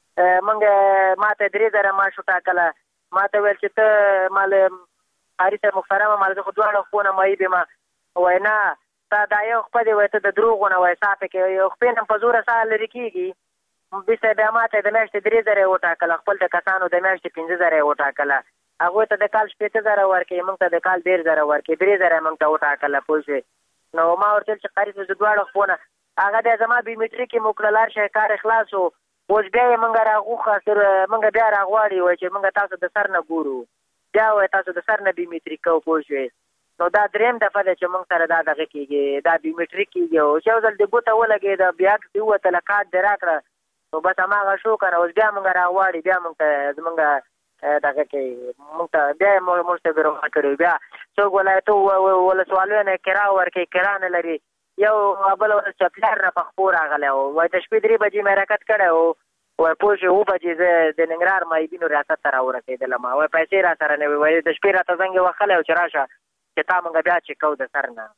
موږ ما ته 3,000 معاش وټاکله ما ته ویل چې ته مال قاري صاحب محترمه مال زه خو دواړه خپونه معیب یم وایي نه تا دا یو خپه دی وایي ته د دروغو نه وایي ساپې کې یو خپې نه په زوره ساه لرې کېږي بیرته بیا ما ته د میاشتې 3,000 یې وټاکله خپل د کسانو د میاشتې 15,000 یې وټاکله هغوی ته د کال 15,000 ورکوي موږ ته د کال 13,000 ورکوي 3,000 یې موږ ته وټاکله پوه شوې نو ما ورته ویل چې قاري صاحب زه دواړه خپونه هغه بیا زما بیومیټریک یې مو کړل هر شی کار خلاص و اوس بیا یې موږ راغوښه موږ بیا راغواړي وایي چې موږ تاسو د سر نه ګورو بیا وایي تاسو د سر نه بیومیټریک کوو پوه شوې نو دا 3م دفعه ده چې موږ سره دا دغه کېږي دا بیومیټریک کېږي او چې یو ځل د ګوته ولګېده بیا دې ووتله کارډ دې راکړه نو بس هماغه شو که نه اوس بیا موږ راغواړي بیا موږ ته زموږ دغه کوي موږ ته بیا یې موږ ته بیروغه کړي بیا څوک ولایتو ولسوالیو نه کرا ورکوي کرا نه لري یو بل ورځ چپلار نه په خپو راغلی و وایي د شپې 3 بجې مې حرکت کړی و وایي پوه شوې 7 بجې زه د ننګرهار معیبینو ریاست ته راورسېدلم وایي پیسې را سره نه وي وایي د شپې راته زنګ یې وهلی و چې راشه چې تا مونږ بیا چې کو د سر نه.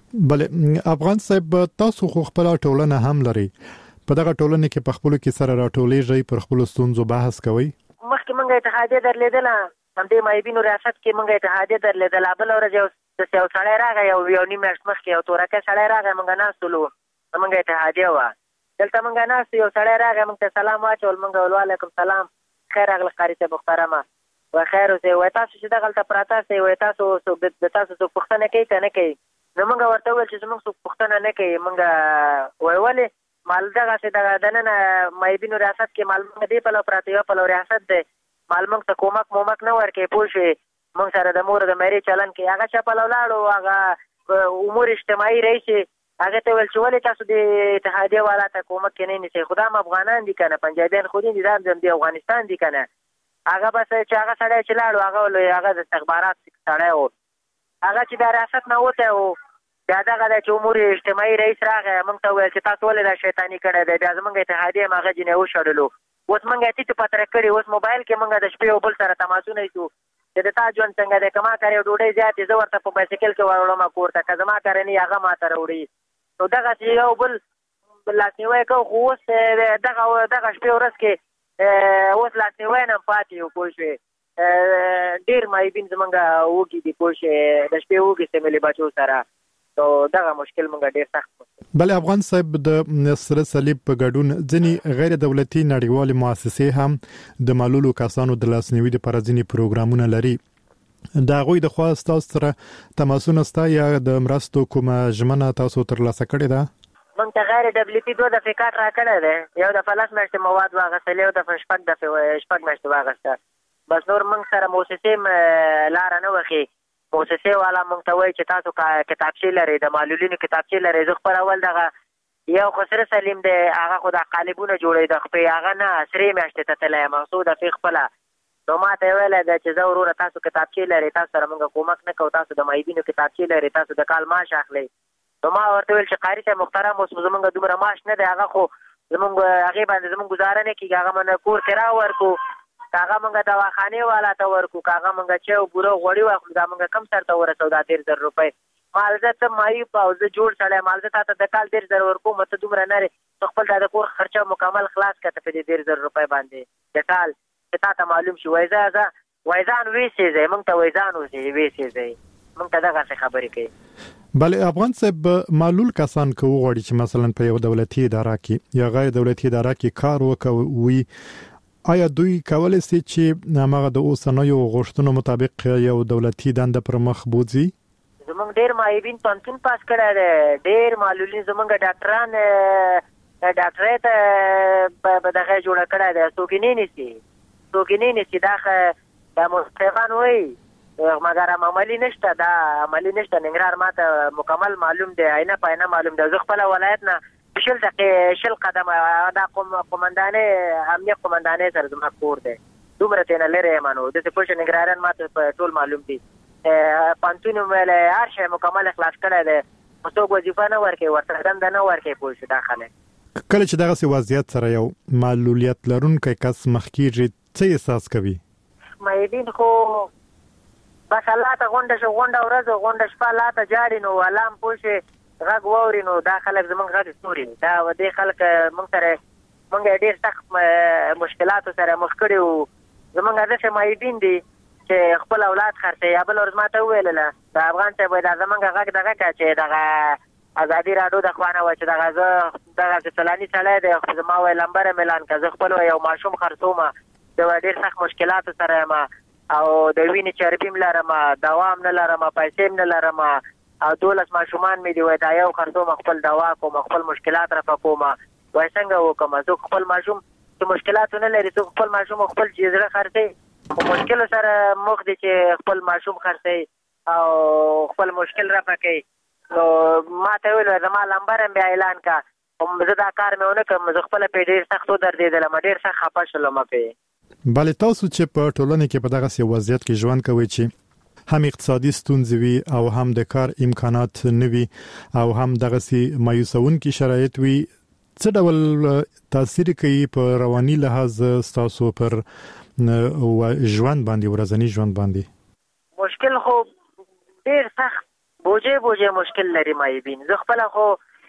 بله افغان صاحب تاسو خو خپل ټولنه هم لري، په دغه ټولنه کې په خپل کې سره راټولېږئ، پر خپل ستونزو بحث کوئ. مخکې مونږ اتحادیه درلیدله، همدې مایبینو ریاست کې مونږ اتحادیه درلیدله. بل ورځ یو سړی راغی، یو نیم میاشت مخکې یو تورکه سړی راغی، مونږ ناستولو، مونږ اتحادیه وه. دلته مونږ ناست یو سړی راغی، مونږ ته سلام واچول. مونږ ول وعلیکم سلام، خیر راغله قاري صاحب محترمه. و خیر اوسئ. وایي تاسو چې دغلته پراته استئ، وایي تاسو د تاسو څوک پوښتنه کوي که نه کوي؟ نو مونږ ورته وویل چې زموږ څوک پوښتنه نه کوي. مونږ وایي ولې؟ مال دغسې دننه مایبینو ریاست کې مال مونږ دې پلو پراته، یو پلو ریاست دی، مال مونږ ته کومک نه ورکوي. پوه شوې؟ مونږ سره د مور د مېرې چلن کوي. هغه چا پلو لاړو، هغه امور اجتماعي رئیس هغه ته ویل چې ولې تاسو د اتحادیه والا ته کومک کې نه نیسئ؟ خو دا هم افغانان دي که نه، پنجابیان خو دي، دا هم د افغانستان دي که نه. هغه بس چې هغه سړی چې لاړو هغه د استخبارات سړی و، هغه چې د ریاست نه وتی و، بیا دغه دی چې امور اجتماعي رئیس راغی، موږ ته وویل چې تاسو ولې دا شیطاني کړی دی؟ بیا زموږ اتحادیه هم هغه جینۍ وشړلو. اوس موږ یې ټیټ پتره کړي، اوس موبایل کې موږ د شپې یو بل سره تماسونه ایسو چې د تا ژوند څنګه دی، که ما کار یو ډوډۍ زیاتې زه ورته په بایسکل کې وروړم کور ته، که زما کار نه هغه ما ته راوړي. نو دغسې یو بل لاسنیوی کوو. خو اوس دغه شپې ورځ کې اوس لاسنیوی نه هم پاتې یو. پوه شوې؟ ډېر مایبین زمونږ وږي دي، پوه شوې؟ د شپې وږي سملي بچو سره، نو دغه مشکل مونږ ډېر سخت. بله افغان صاحب د سره صلیب په ګډون ځینې غیر دولتي نړیوالې مؤسسې هم د معلولو کسانو د لاسنیوي لپاره ځینې پروګرامونه لري. د هغوی د خوا ستاسو سره تماسونه شته یا د مرستو کومه ژمنه تاسو ترلاسه کړې ده؟ موږ ته غیر دولتي 2 دفعې کارت راکړی دی، یو دفعه 10 میاشتې مواد واخیستل، یو دفعه 6 میاشتې واخیسته. بس نور موږ سره موسسې لاره نه وښي. موسسې والا موږ ته وایي چې تاسو کتابچې لرئ، د معلولینو کتابچې لرئ. زه خپل اول دغه یو خسره سلیم دی، هغه خو د قالبونه جوړوي د خپې، هغه نه 3 میاشتې ته تللی یم، څو دفعې خپله. نو ما ته یې ویلی ده چې زه وروره تاسو کتابچې لرئ، تاسو سره موږ کومک نه کوو، تاسو د مایبینو کتابچې لرئ، تاسو د کال معاش اخلئ. نو ما ورته ویل چې قاري صاحب محترم، اوس زموږ دومره معاش نه دی، هغه خو زموږ هغې باندې زموږ ګزاره نه کېږي، هغه موږ کور کرا ورکو، که هغه موږ دواخانې والا ته ورکو، که هغه موږ چای او بوره غوړي واخلو، دا موږ کم سر ته ورسو دا 13,000 روپۍ. مالزه ته معیوب او زه جوړ سړی، مالزه تا ته د کال 13,000 ورکوم، ته دومره نه ته خپل دا د کور خرچه مکمل خلاص کړه په دې 13,000 روپۍ باندې د کال، چې تا ته معلوم شي. وایزان ویسېږئ، موږ ته وایزان ویسېږئ، موږ ته دغسې خبرې کوي. بله افغان صاحب معلول کسان که وغواړي چې مثلا په یو دولتي اداره کې یا غیر دولتي اداره کې کار وکوي، آیا دوی کولی شي چې هغه د اوسنیو غوښتنو مطابق یو دولتي دنده پر مخ بوځي؟ زمونږ ډېر معیبین پوهنتون پاس کړی دی، ډېر معلولین زمونږ ډاکټران ډاکټرۍ ته دغه جوړه کړی دی، څوک یې نه نیسي. دا مستقان وایي مګر عملي نشته، دا عملي نشته. ننګرهار ما ته مکمل معلوم دی، عینه په عینه معلوم دی. زه خپله ولایت نه 10 قدمه دا قومندانې امنیت قومندانې سره زما کور دی، دومره ترېنه لرې یم. نو داسې پوه شه ننګرهاریان ما ته په ټول معلوم دي. پوهنتون ویلی هر شی مکمل خلاص کړی دی، خو څوک وظیفه نه ورکوي، ورته دنده نه ورکوي. پوه شو دا خلک کله چې دغسې وضعیت سره یو معلولیت لرونکی کس مخ کېږي څه احساس کوي؟ معیبین خو بس الله ته غونډه شو، غونډه ورځ غونډه شپه، الله ته جاړي، نو الله هم پوه شي غږ واوري، نو دا خلک زموږ غږ ستوري. دا دې خلک موږ سره موږ ډېر سخت مشکلاتو سره مخ کړي وو. زموږ داسې معیبین دي چې خپل اولاد خرڅوي. یا بل ورځ ما ته وویلله د افغان صاحب دا زموږ غږ دغه کړه چې دغه ازادي راډیو د خوا نه وایي چې دغه زه دغسې فلاني سړی دی، خو زما وایي لمبر یې اعلان کړه، زه خپل یو ماشوم خرڅومه، زه ډېر سخت مشکلاتو سره یم، او د وینې چربي هم لرم، دوا هم نه لرم، پیسې هم نه لرم، او 12 ماشومان مې دي. وایي دا یو خرڅوم، خپل دوا کوم، خپل مشکلات رفع کوم. وایي څنګه وکړم؟ څوک خپل ماشوم چې مشکلاتو نه لري، څوک خپل ماشوم خپل زړه خرڅوي، خو مشکلو سره مخ دي چې خپل ماشوم خرڅوي او خپل مشکل رفع کوي. نو ما ته ویل زما لمبر هم بیا اعلان کړه، زه دا کار مې ونه کړم، زه خپله پرې ډېر سخت ودردېدلم، ډېر سخت خفه شولم پرې. بله تاسو چې په ټولنه کې په دغسې وضعیت کې ژوند کوئ چې هم اقتصادي ستونزې وي او هم د کار امکانات نه وي او هم دغسې مایوسونکي شرایط وي، څه ډول تاثیر کوي په رواني لحاظ ستاسو پر ژوند باندې، ورځني ژوند باندې؟ مشکل خو ډیر سخت بوجه مشکل لري مایبین. زه خپل خو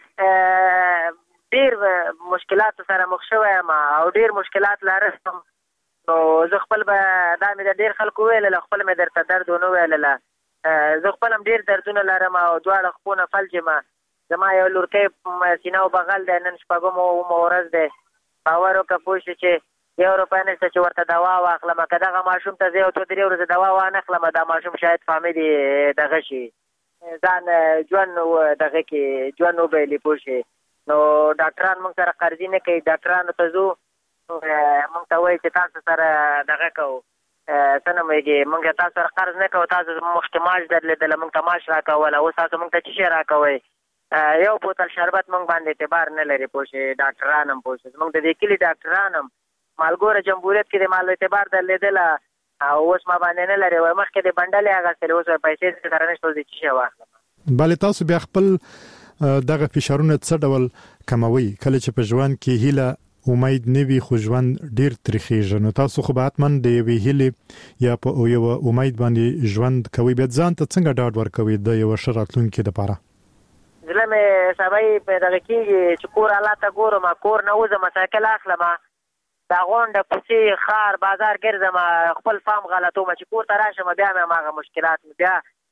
ډیر مشکلات سره مخ شوم او ډیر مشکلات لرم. نو زه خپل به دا مې د ډیر خلکو ویل خپل مې درته درد ونه ویل. زه خپل هم ډیر دردونه لرم او دواړه خپونه فلجم. زما یو لورکۍ سینه او بغل دی، نن شپږم ورځ دی. باور وکړه پوه شې چې 1 روپۍ نشته چې ورته دوا واخلم. که دغه ماشوم ته زه 2-3 ورځې دوا وانه خلم، دا ماشوم شاید فامیل دغه شي ځان ژوند دغه کې ژوند وبایلي پوه شې. نو ډاکټران موږ سره قرضې نه کوي. ډاکټرانو ته ځو موږ ته وایي چې تاسو سره دغه کوو څه نومېږي موږ تاسو سره قرض نه کوو، تاسو مخکې معاش درلېدله موږ ته معاش راکوله، اوس تاسو موږ ته څه شی راکوئ؟ یو بوتل شربت موږ باندې اعتبار نه لري پوه شې. ډاکټران هم پوه شې زموږ د دې کلي ډاکټران هم مالګوره جمهوریت کې د مال اعتبار درلېدله او اوس ما باندې نه لري. وایي مخکې د بنډلې اخیستلې، اوس پیسې سره نشته، اوس څه شی واخلم. بلې تاسو بیا خپل دغه فشارونه څه ډول کموي کله چې په ژوند کې هیله امید نه وي خو ژوند ډیر تریخیږي؟ نو تاسو خو به حتمن د یوې هیلې یا په یو امید باندې ژوند کوي، بیا ځان ته څنګه ډاډ ورکوي د یو ښه راتلونکي لپاره؟ زړه مې سبا په دغه کېږي چې کور حالات ته ګورم، کور نه وځم، سایکل اخلم، دا غونډه کوڅې ښار بازار ګرځم، خپل فام غلطوم چې کور ته راشم بیا مې هماغه مشکلات بیا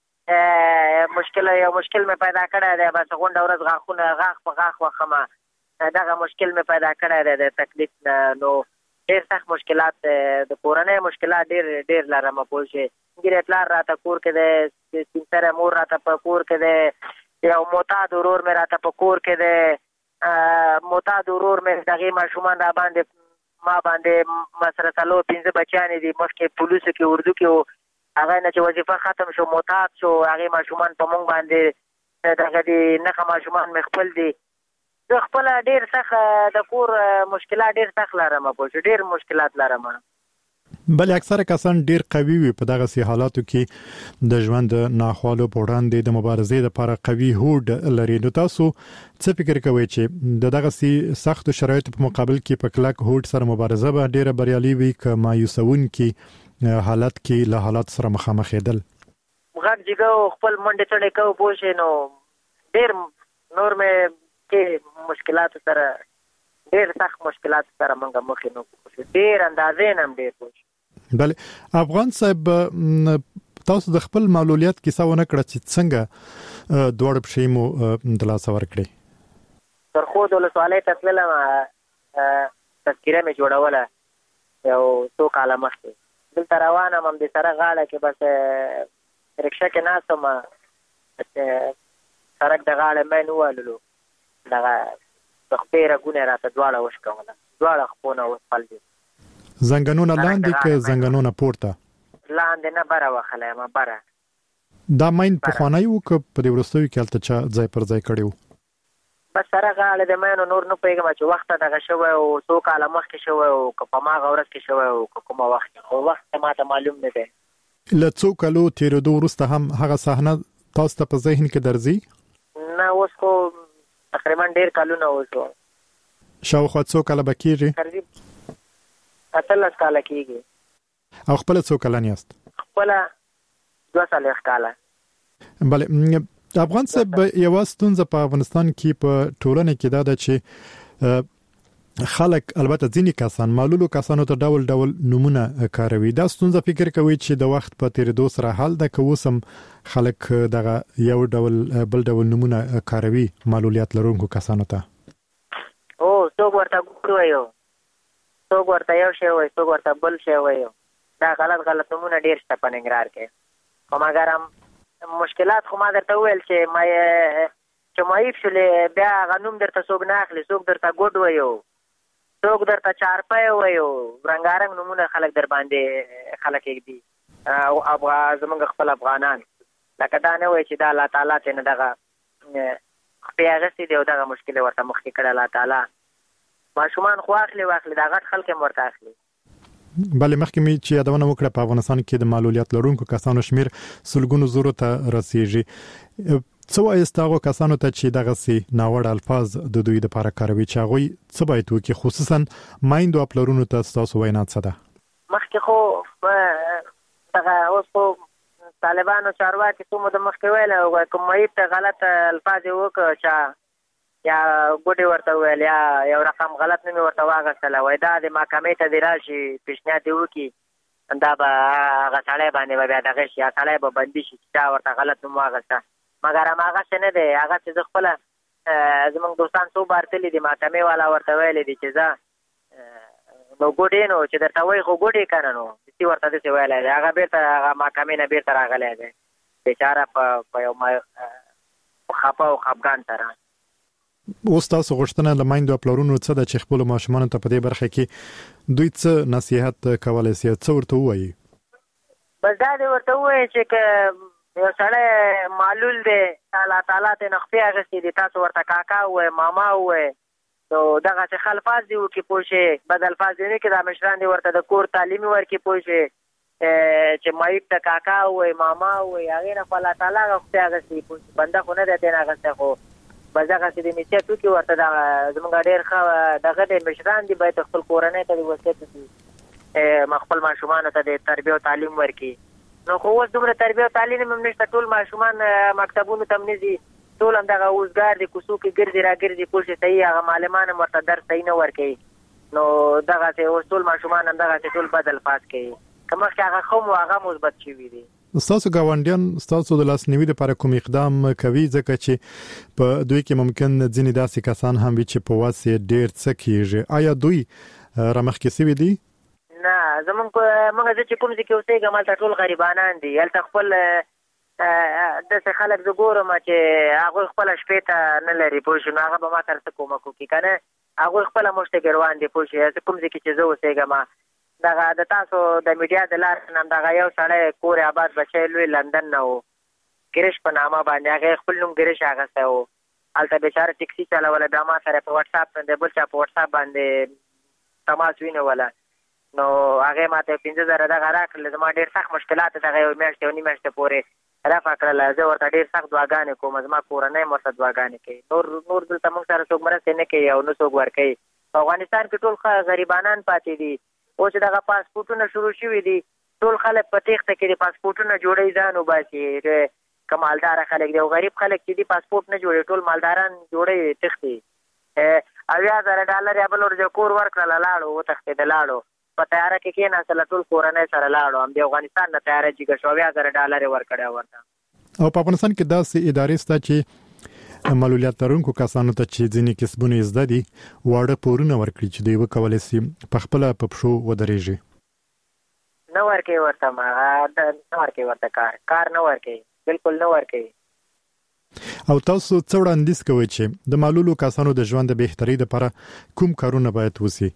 یو مشکل مې پیدا کړی دی. بس غونډه ورځ غاښونه غاښ په غاښ وخم، دغه مشکل مې پیدا کړی دی د تکلیف نه. نو ډېر سخت مشکلات د کورنۍ مشکلات ډېر لرم پوه شې. ګیرې پلار راته کور کې دی، سپین سره مور راته په کور کې دی، یو معتاد ورور مې راته په کور کې دی. معتاد ورور مې دغې ماشومان را باندې ما باندې مسره 4-5 بچیانې دي، مخکې پولیسو کې اردو کې هغه نه چې وظیفه ختم شو معتاد شو، هغې ماشومان په مونږ باندې دغه دي نښه ماشومان مې خپل دي. زه خپله ډېر سخت د کور مشکلات ډېر سخت لرم پوه شو، ډېر مشکلات لرم. بلې اکثره کسان ډیر قوي وي په دغه سي حالاتو کې د ژوند ناخوالو په وړاندې د مبارزې لپاره قوي هوډ لري. نو تاسو څه فکر کوئ چې دغه سي سخت شرایطو په مقابل کې په کلک هوډ سره مبارزه به ډیره بریالي وي که مایوسون کې حالت کې له حالات سره مخامخ کېدل؟ غږ جګو خپل منډه چړې کو پوه شې. نو ډیر نور مې کې مشکلات سره ډیر سخت مشکلات سره مونږه مخ نه ډیر اندازې نم ډیر پوه. بله افغان صاحب تاسو د خپل معلولیت کیسه ونه کړه چې څنګه دوړ پښې مو د لاس ورکړې؟ تر خو د ولسوالۍ ته تللم، تذکره مې جوړوله یو څو کاله مخکې. دلته روان یم د سره غاړه کې، بس رکشه کې ناست وم، سړک د غاړه مې نه واللو، دغه د خپې رګونه راته دواړه وشکوله، دواړه خپونه وسپل دي. زنګنونه لاندې که زنګنونه پورته؟ لاندې نه بره وخلی یم بره. دا ماین پخوانی و که په دې وروستیو کې هلته چا ځای پر ځای کړی و؟ بس سره غاړه د مینو نور نه پوهېږم چې وخته دغه شوی او څو کاله مخکې شوی او که په هماغه ورځ کې شوی او که کومه وخت کې، خو وخت ماته معلوم نه دی. له څو کالو تېرېدو وروسته هم هغه صحنه تاسو ته په ذهن کې درځي؟ نه اوس خو تقریبا ډېر کالونه اوس شاوخوا څو کاله به کېږي؟ 18 کاله کېږي. او خپله څو کلن یاست؟ خپله 42 کاله. بله افغان صاحب یوه ستونزه په افغانستان کې په ټولنه کې دا ده چې خلک البته ځینې کسان معلولو کسانو ته ډول ډول نمونه کاروي. دا ستونزه فکر کوي چې د وخت په تیریدو سره حل ده که اوس هم خلک دغه یو ډول بل ډول نمونه کاروي معلولیت لرونکو کسانو ته؟ او څوک ورته ګور وایو، څوک ورته یو شی وایي، څوک ورته بل شی وایي. دا غلط نمونه ډېر شته په ننګرهار کې. خو مګر هم مشکلات خو ما درته وویل چې معیب شولې، بیا هغه نوم درته څوک نه اخلي، څوک درته ګوډ وایو، څوک درته چارپی وایو، رنګارنګ نومونه خلک در باندې خلک ایږدي. او زمونږ خپل افغانان لکه دا نه وایي چې دا الله تعالی ته نه دغه خپې اخیستې دي او دغه مشکل ورته مخکې کړی الله تعالی. ماشومان خو اخلي دا غټ خلک هم ورته اخلي. بله مخکې مې چې یادونه وکړه په افغانستان کې د معلولیت لرونکو کسانو شمیر سلګونو زرو ته رسیږي. څه وایست هغو کسانو ته چې دغسې ناوړه الفاظ د دوی دپاره کاروي چې هغوی څه باید وکړي، خصوصا میندو او پلرونو ته ستاسو وینا څه ده؟ مخکې خو دغه اوس خو طالبانو چارواکي کوم د مخکې ویل او کوم مایب ته غلط الفاظ وکړه چا یا ګوډي ورته ویل یا یو رقم غلط نوم ورته واغستله وای دا د محکمې ته دی راشي پیشنهاد وکړي دا به هغه سړی باندې به بیا دغه شي یا سړی به بندي شي چې چا ورته غلط نوم واغسته مګر هماغسې نه دی هغسې زه خپله زمونږ دوستان څو بار تللي دي محکمې والا ورته ویلی دي چې زه نو ګوډې نو چې درته وایي خو ګوډې که نه نو داسې ورته داسې ویلی دی هغه بېرته هغه محکمې نه بېرته راغلی دی بېچاره په یو خفه او خفګان سره. اوس تاسو غوښتنه له میندو او پلرونو څه ده چې خپلو ماشومانو ته په دې برخه کې دوی څه نصیحت کولی شي څه ورته ووایي؟ بس دا دې ورته ووایي چې که یو سړی معلول دی الله تعالی ته نخفې اخیستې دي تاسو ورته کاکا ووایئ ماما ووایئ نو دغسې ښه الفاظ دي وکړي پوه شئ بد الفاظ دي نه کړي دا مشران دي ورته د کور تعلیم ورکړي پوه شئ چې معیب ته کاکا ووایي ماما ووایي هغې نه خو الله تعالی هغه خدای اخیستي پوه شئ بنده خو نه دی ترې نه اخیستی خو بس دغسې د نصیحت وکړي ورته زموږ ډېر ښه دغه دی مشران دي باید خپل کورنۍ ته د وصیت وکړي خپل ماشومانو ته د تربیه او تعلیم ورکړي نو خو اوس دومره تربیه او تعلیم هم نشته ټول ماشومان مکتبونو ته هم نه ځي ټول همدغه اوزګار دي کوڅو کې ګرځي راګرځي پوه شئ صحیح هغه معلمان هم ورته درس صحیح نه ورکوي نو دغسې اوس ټول ماشومان همدغسې ټول بد الفاظ کوي که مخکې هغه ښه مو هغه مثبت شوي دي. ستاسو ګاونډیان ستاسو د لاسنیوي لپاره کوم اقدام کوي ځکه چې په دوی کې ممکن ځینې داسې کسان هم وي چې په واسې ډېر څه کېږي آیا دوی رامخکې سوي دي؟ نه زمونږ زه چې کوم ځای کې اوسېږم هلته ټول غریبانان دي هلته خپل داسې خلک زه ګورم چې هغوی خپله شپې ته نه لري پوه شو نو هغه به ما سره څه کومک وکړي که نه هغوی خپله موږ ته ګروان دي پوه شو زه کوم ځای کې چې زه اوسېږم دغه د تاسو د میډیا د لارې نه دغه یو سړی کور آباد بچی لوی لندن نه و ګرش په نامه باندې هغې خپل نوم ګرش اخیستی و هلته بېچاره ټکسي چلوله بیا ما سره په وټساپ باندې بل چا په وټساپ باندې تماس ونیوله نو هغې ما ته 15,000 دغه راکړل زما ډېر سخت مشکلات دغه یو میاشت یو نیم میاشتې پورې رفع کړله زه ورته ډېر سخت دعاګانې کوم زما کورنۍ هم ورته دعاګانې کوي نور دلته موږ سره څوک مرستې نه کوي او نه څوک ورکوي په افغانستان کې ټول ښه غریبانان پاتې دي اوس چې دغه پاسپورټونه شروع شوي دي ټول خلک په تېښته کې دي پاسپورټونه جوړوي ځان وباسي که مالداره خلک دي او غریب خلک چې دي پاسپورټ نه جوړوي ټول مالداران جوړوي تښتي $80,000 یا بل ورځ کور ورکړله لاړو وتښتېده لاړو په تیاره کې کېناستله ټول کورنۍ سره لاړو هم د افغانستان نه تیاره جګه شو $80,000 ورکړی ورته. او په افغانستان کې داسې ادارې شته چې معلولیت لرونکو کسانو ته چې ځینې کسبونه زده دي واړه پورونه ورکړي چې دوی وکولی شي په خپله په پښو ودرېږي؟ نه ورکوي ورته نه ورکوي ورته کار نه ورکوي بلکل نه ورکوي. او تاسو څه وړاندیز کوئ چې د معلولو کسانو د ژوند د بهترۍ لپاره کوم کارونه باید وشي؟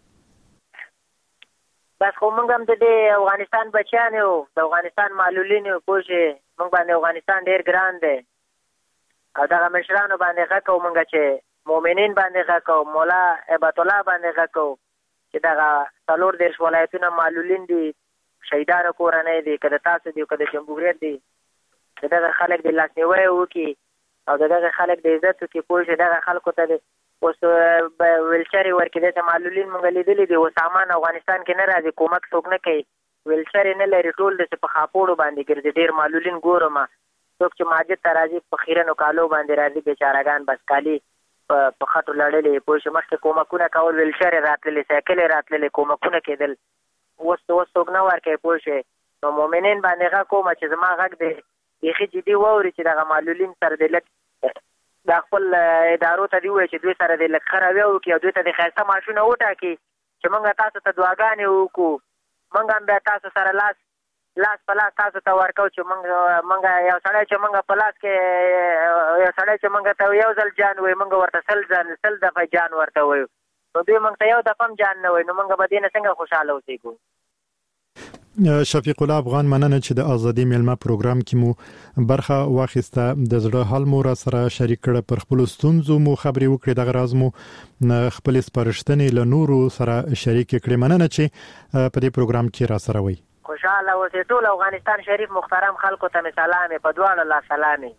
بس خو موږ هم د دې افغانستان بچیان یو د افغانستان معلولین یو پوه شئ موږ باندې افغانستان ډېر ګران دی او دغه مشرانو باندې غږ کوو موږ چې مؤمنین باندې غږ کوو مولا هیبت الله باندې غږ کوو چې دغه 40 ولایتونه معلولین دي شهیدانو کورنۍ دي که د تاسو دي که د جمهوریت دي د دغه خلک د لاسنیوی وکړي او د دغه خلک د عزت وکړي پوه شئ دغه خلکو ته اوس ویلچرې ورکړي داسې معلولین موږ لیدلي دي اوس سامان افغانستان کې نه راځي کومک څوک نه کوي ویلچرې نه لري ټول داسې په خاپوړو باندې ګرځي ډېر معلولین ګورم څوک چې مسجد ته راځي په خیرنو کالو باندې راځي بېچارهګان بس کالي په خټو لړلې پوه شئ مخکې کومکونه کول ویلچرې راتللې سایکلې راتللې کومکونه کېدل اوس څوک نه ورکوي پوه شئ نو مؤمنین باندې غږ کوم چې زما غږ دی بیخي جدي واوري چې دغه معلولین سره د لږ دا خپل ادارو ته دی وایي چې دوی سره د لږ ښه رویه وکړي او دوی ته د ښایسته معاشونه وټاکي چې موږ تاسو ته دعاګانې وکړو موږ هم بیا تاسو سره لاس په لاس تاسو ته ورکو چې موږ یو سړی چې موږ په لاس کې یو سړی چې موږ ته یو ځل جان وایي موږ ورته 100 دفعه جان ورته وایو نو دوی موږ ته یو دفعه هم جان نه وایي نو موږ به دې نه څنګه خوشحاله اوسېږو. شفیق الله افغان مننه چې د ازادي میلمه پروګرام کې مو برخه واخیسته د زړه حال مو را سره شریک کړ پر خپل ستونزو مو خبرې وکړې دغه راز مو خپل سپارښتنې له نورو سره شریک کړې مننه چې په دې پروګرام کې را سره وي. خوشاله اوسې ټول افغانستان شریف محترم خلکو ته سلام په دواړو لا سلام.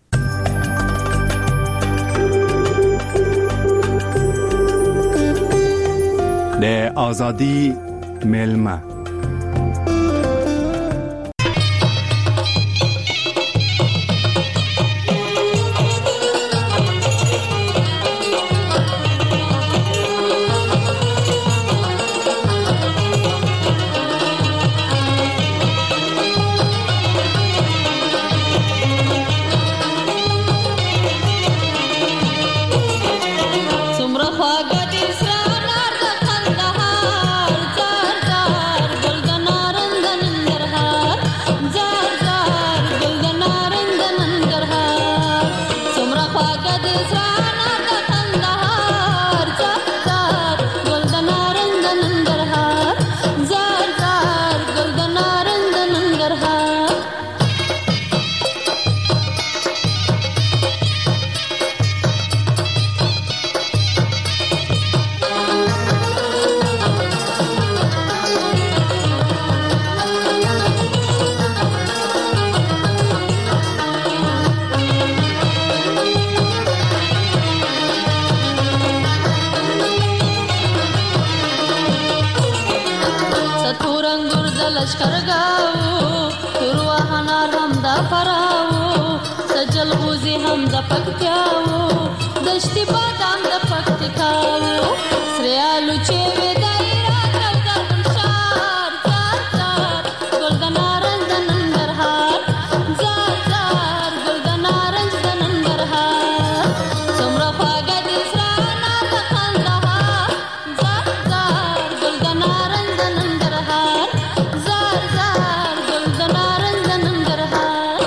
د ازادي میلمه انګور د لشکرګاو تور وهنار هم د فراو سجل غوزي هم د پکتیاو دشتي بادام د پکتیکاو سریالو چې وې دایره د شار زار زار ګل د نارنج د ننګرهار زار زار ګل د نارنج د ننګرهار څومره خواږه دي سرانه د کندهار زار زار ګل د نارنج د ننګرهار زار زار ګل د نارنج د ننګرهار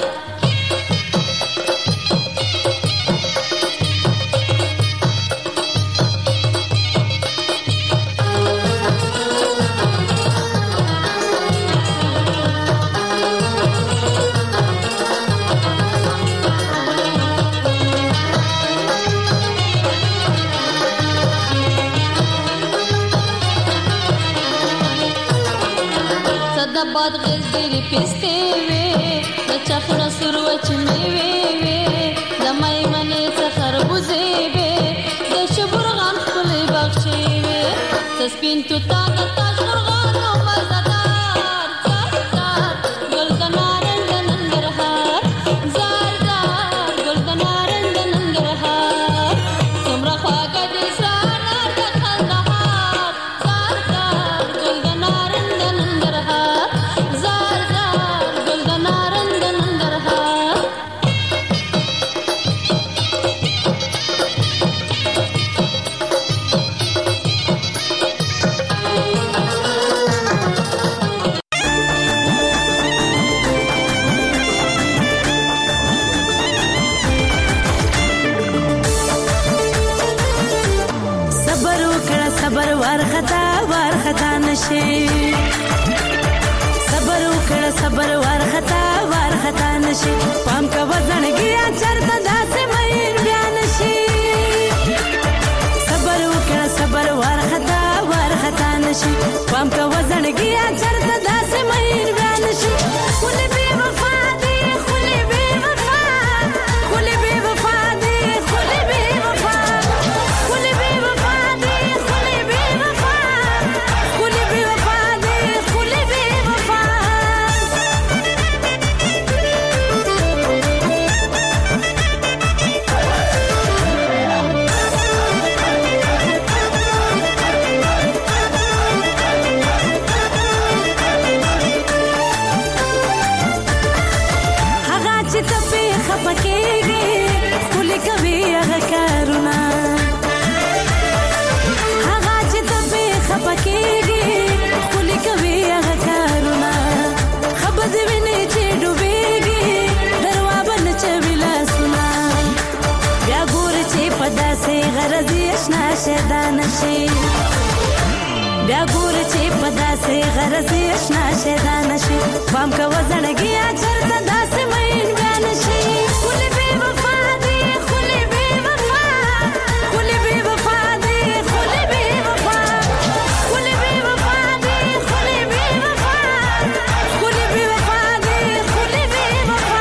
باد غزدری پسته وی د چخړه سروچ میوي وی د مېمنه څخربوزه وی د شبرغان خپل بخشي وی تسپین تو تا د تاشغانو مزدار زار زار ګل د نارنج د ننګرهار زار زار ګل د نارنج د ننګرهار څومره خواږه دي سانه د کندهار زار زار ګل د نارنج د ننګرهار زار زار ګل د نارنج د ننګرهار صبر وکړه صبر ورختا نشي صبر وکړه صبر ورختا نشي پام کا وزنګیا چرته داسې مې بیان شي صبر وکړه صبر ورختا نشي پام کا وزنګیا چرته داسې مې بیان شي ولې بے وفا دي خولي بے وفا خولي بے وفا دي خولي بے وفا خولي بے وفا دي خولي بے وفا خولي بے وفا دي خولي بے وفا هغه چې ته په خپکیږي خولي کوي هغه کارونه هغه چې ته په خپکیږي خولي کوي هغه کارونه خبر دې ویني چې ډوبېږي دروابن چې ویلا سنا بیا ګور چې پدا سي غرض آشنا شیدان شي بیا ګور چې پدا سي غرض آشنا شیدان شي پام کا وزنګیا چرته داسې مې بیان شي خولي بے وفا دي خولي بے وفا خولي بے وفا دي خولي بے وفا خولي بے وفا دي خولي بے وفا خولي بے وفا دي خولي بے وفا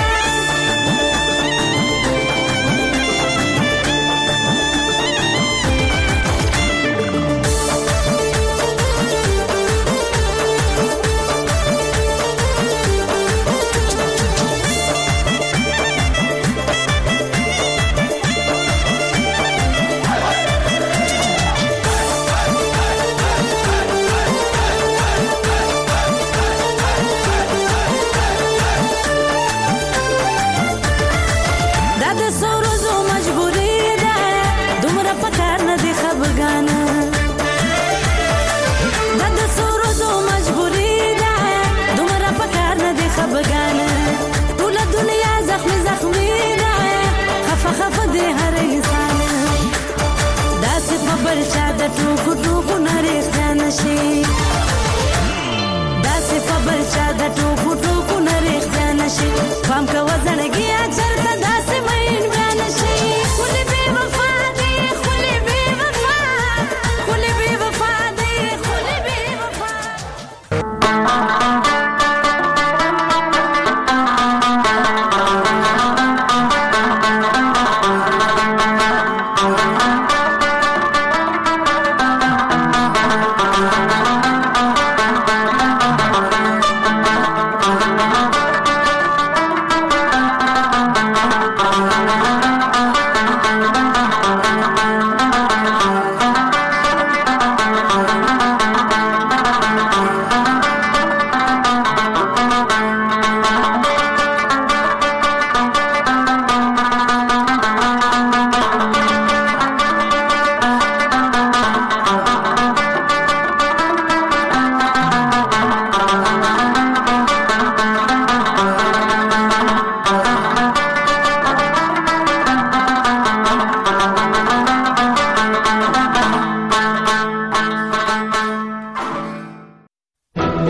دا د سورزو مجبوری ده دومره پکار نه دی خبرګان دا د سورزو مجبوری ده دومره پکار نه دی خبرګان ټول دنیا زخمی زخمی ده خفه دی هر انسان داسې په بل چا د ټوکو نه ریښتیا نشي داسې په بل چا د ټوکو نه ریښتیا نشي پام کا وزنګي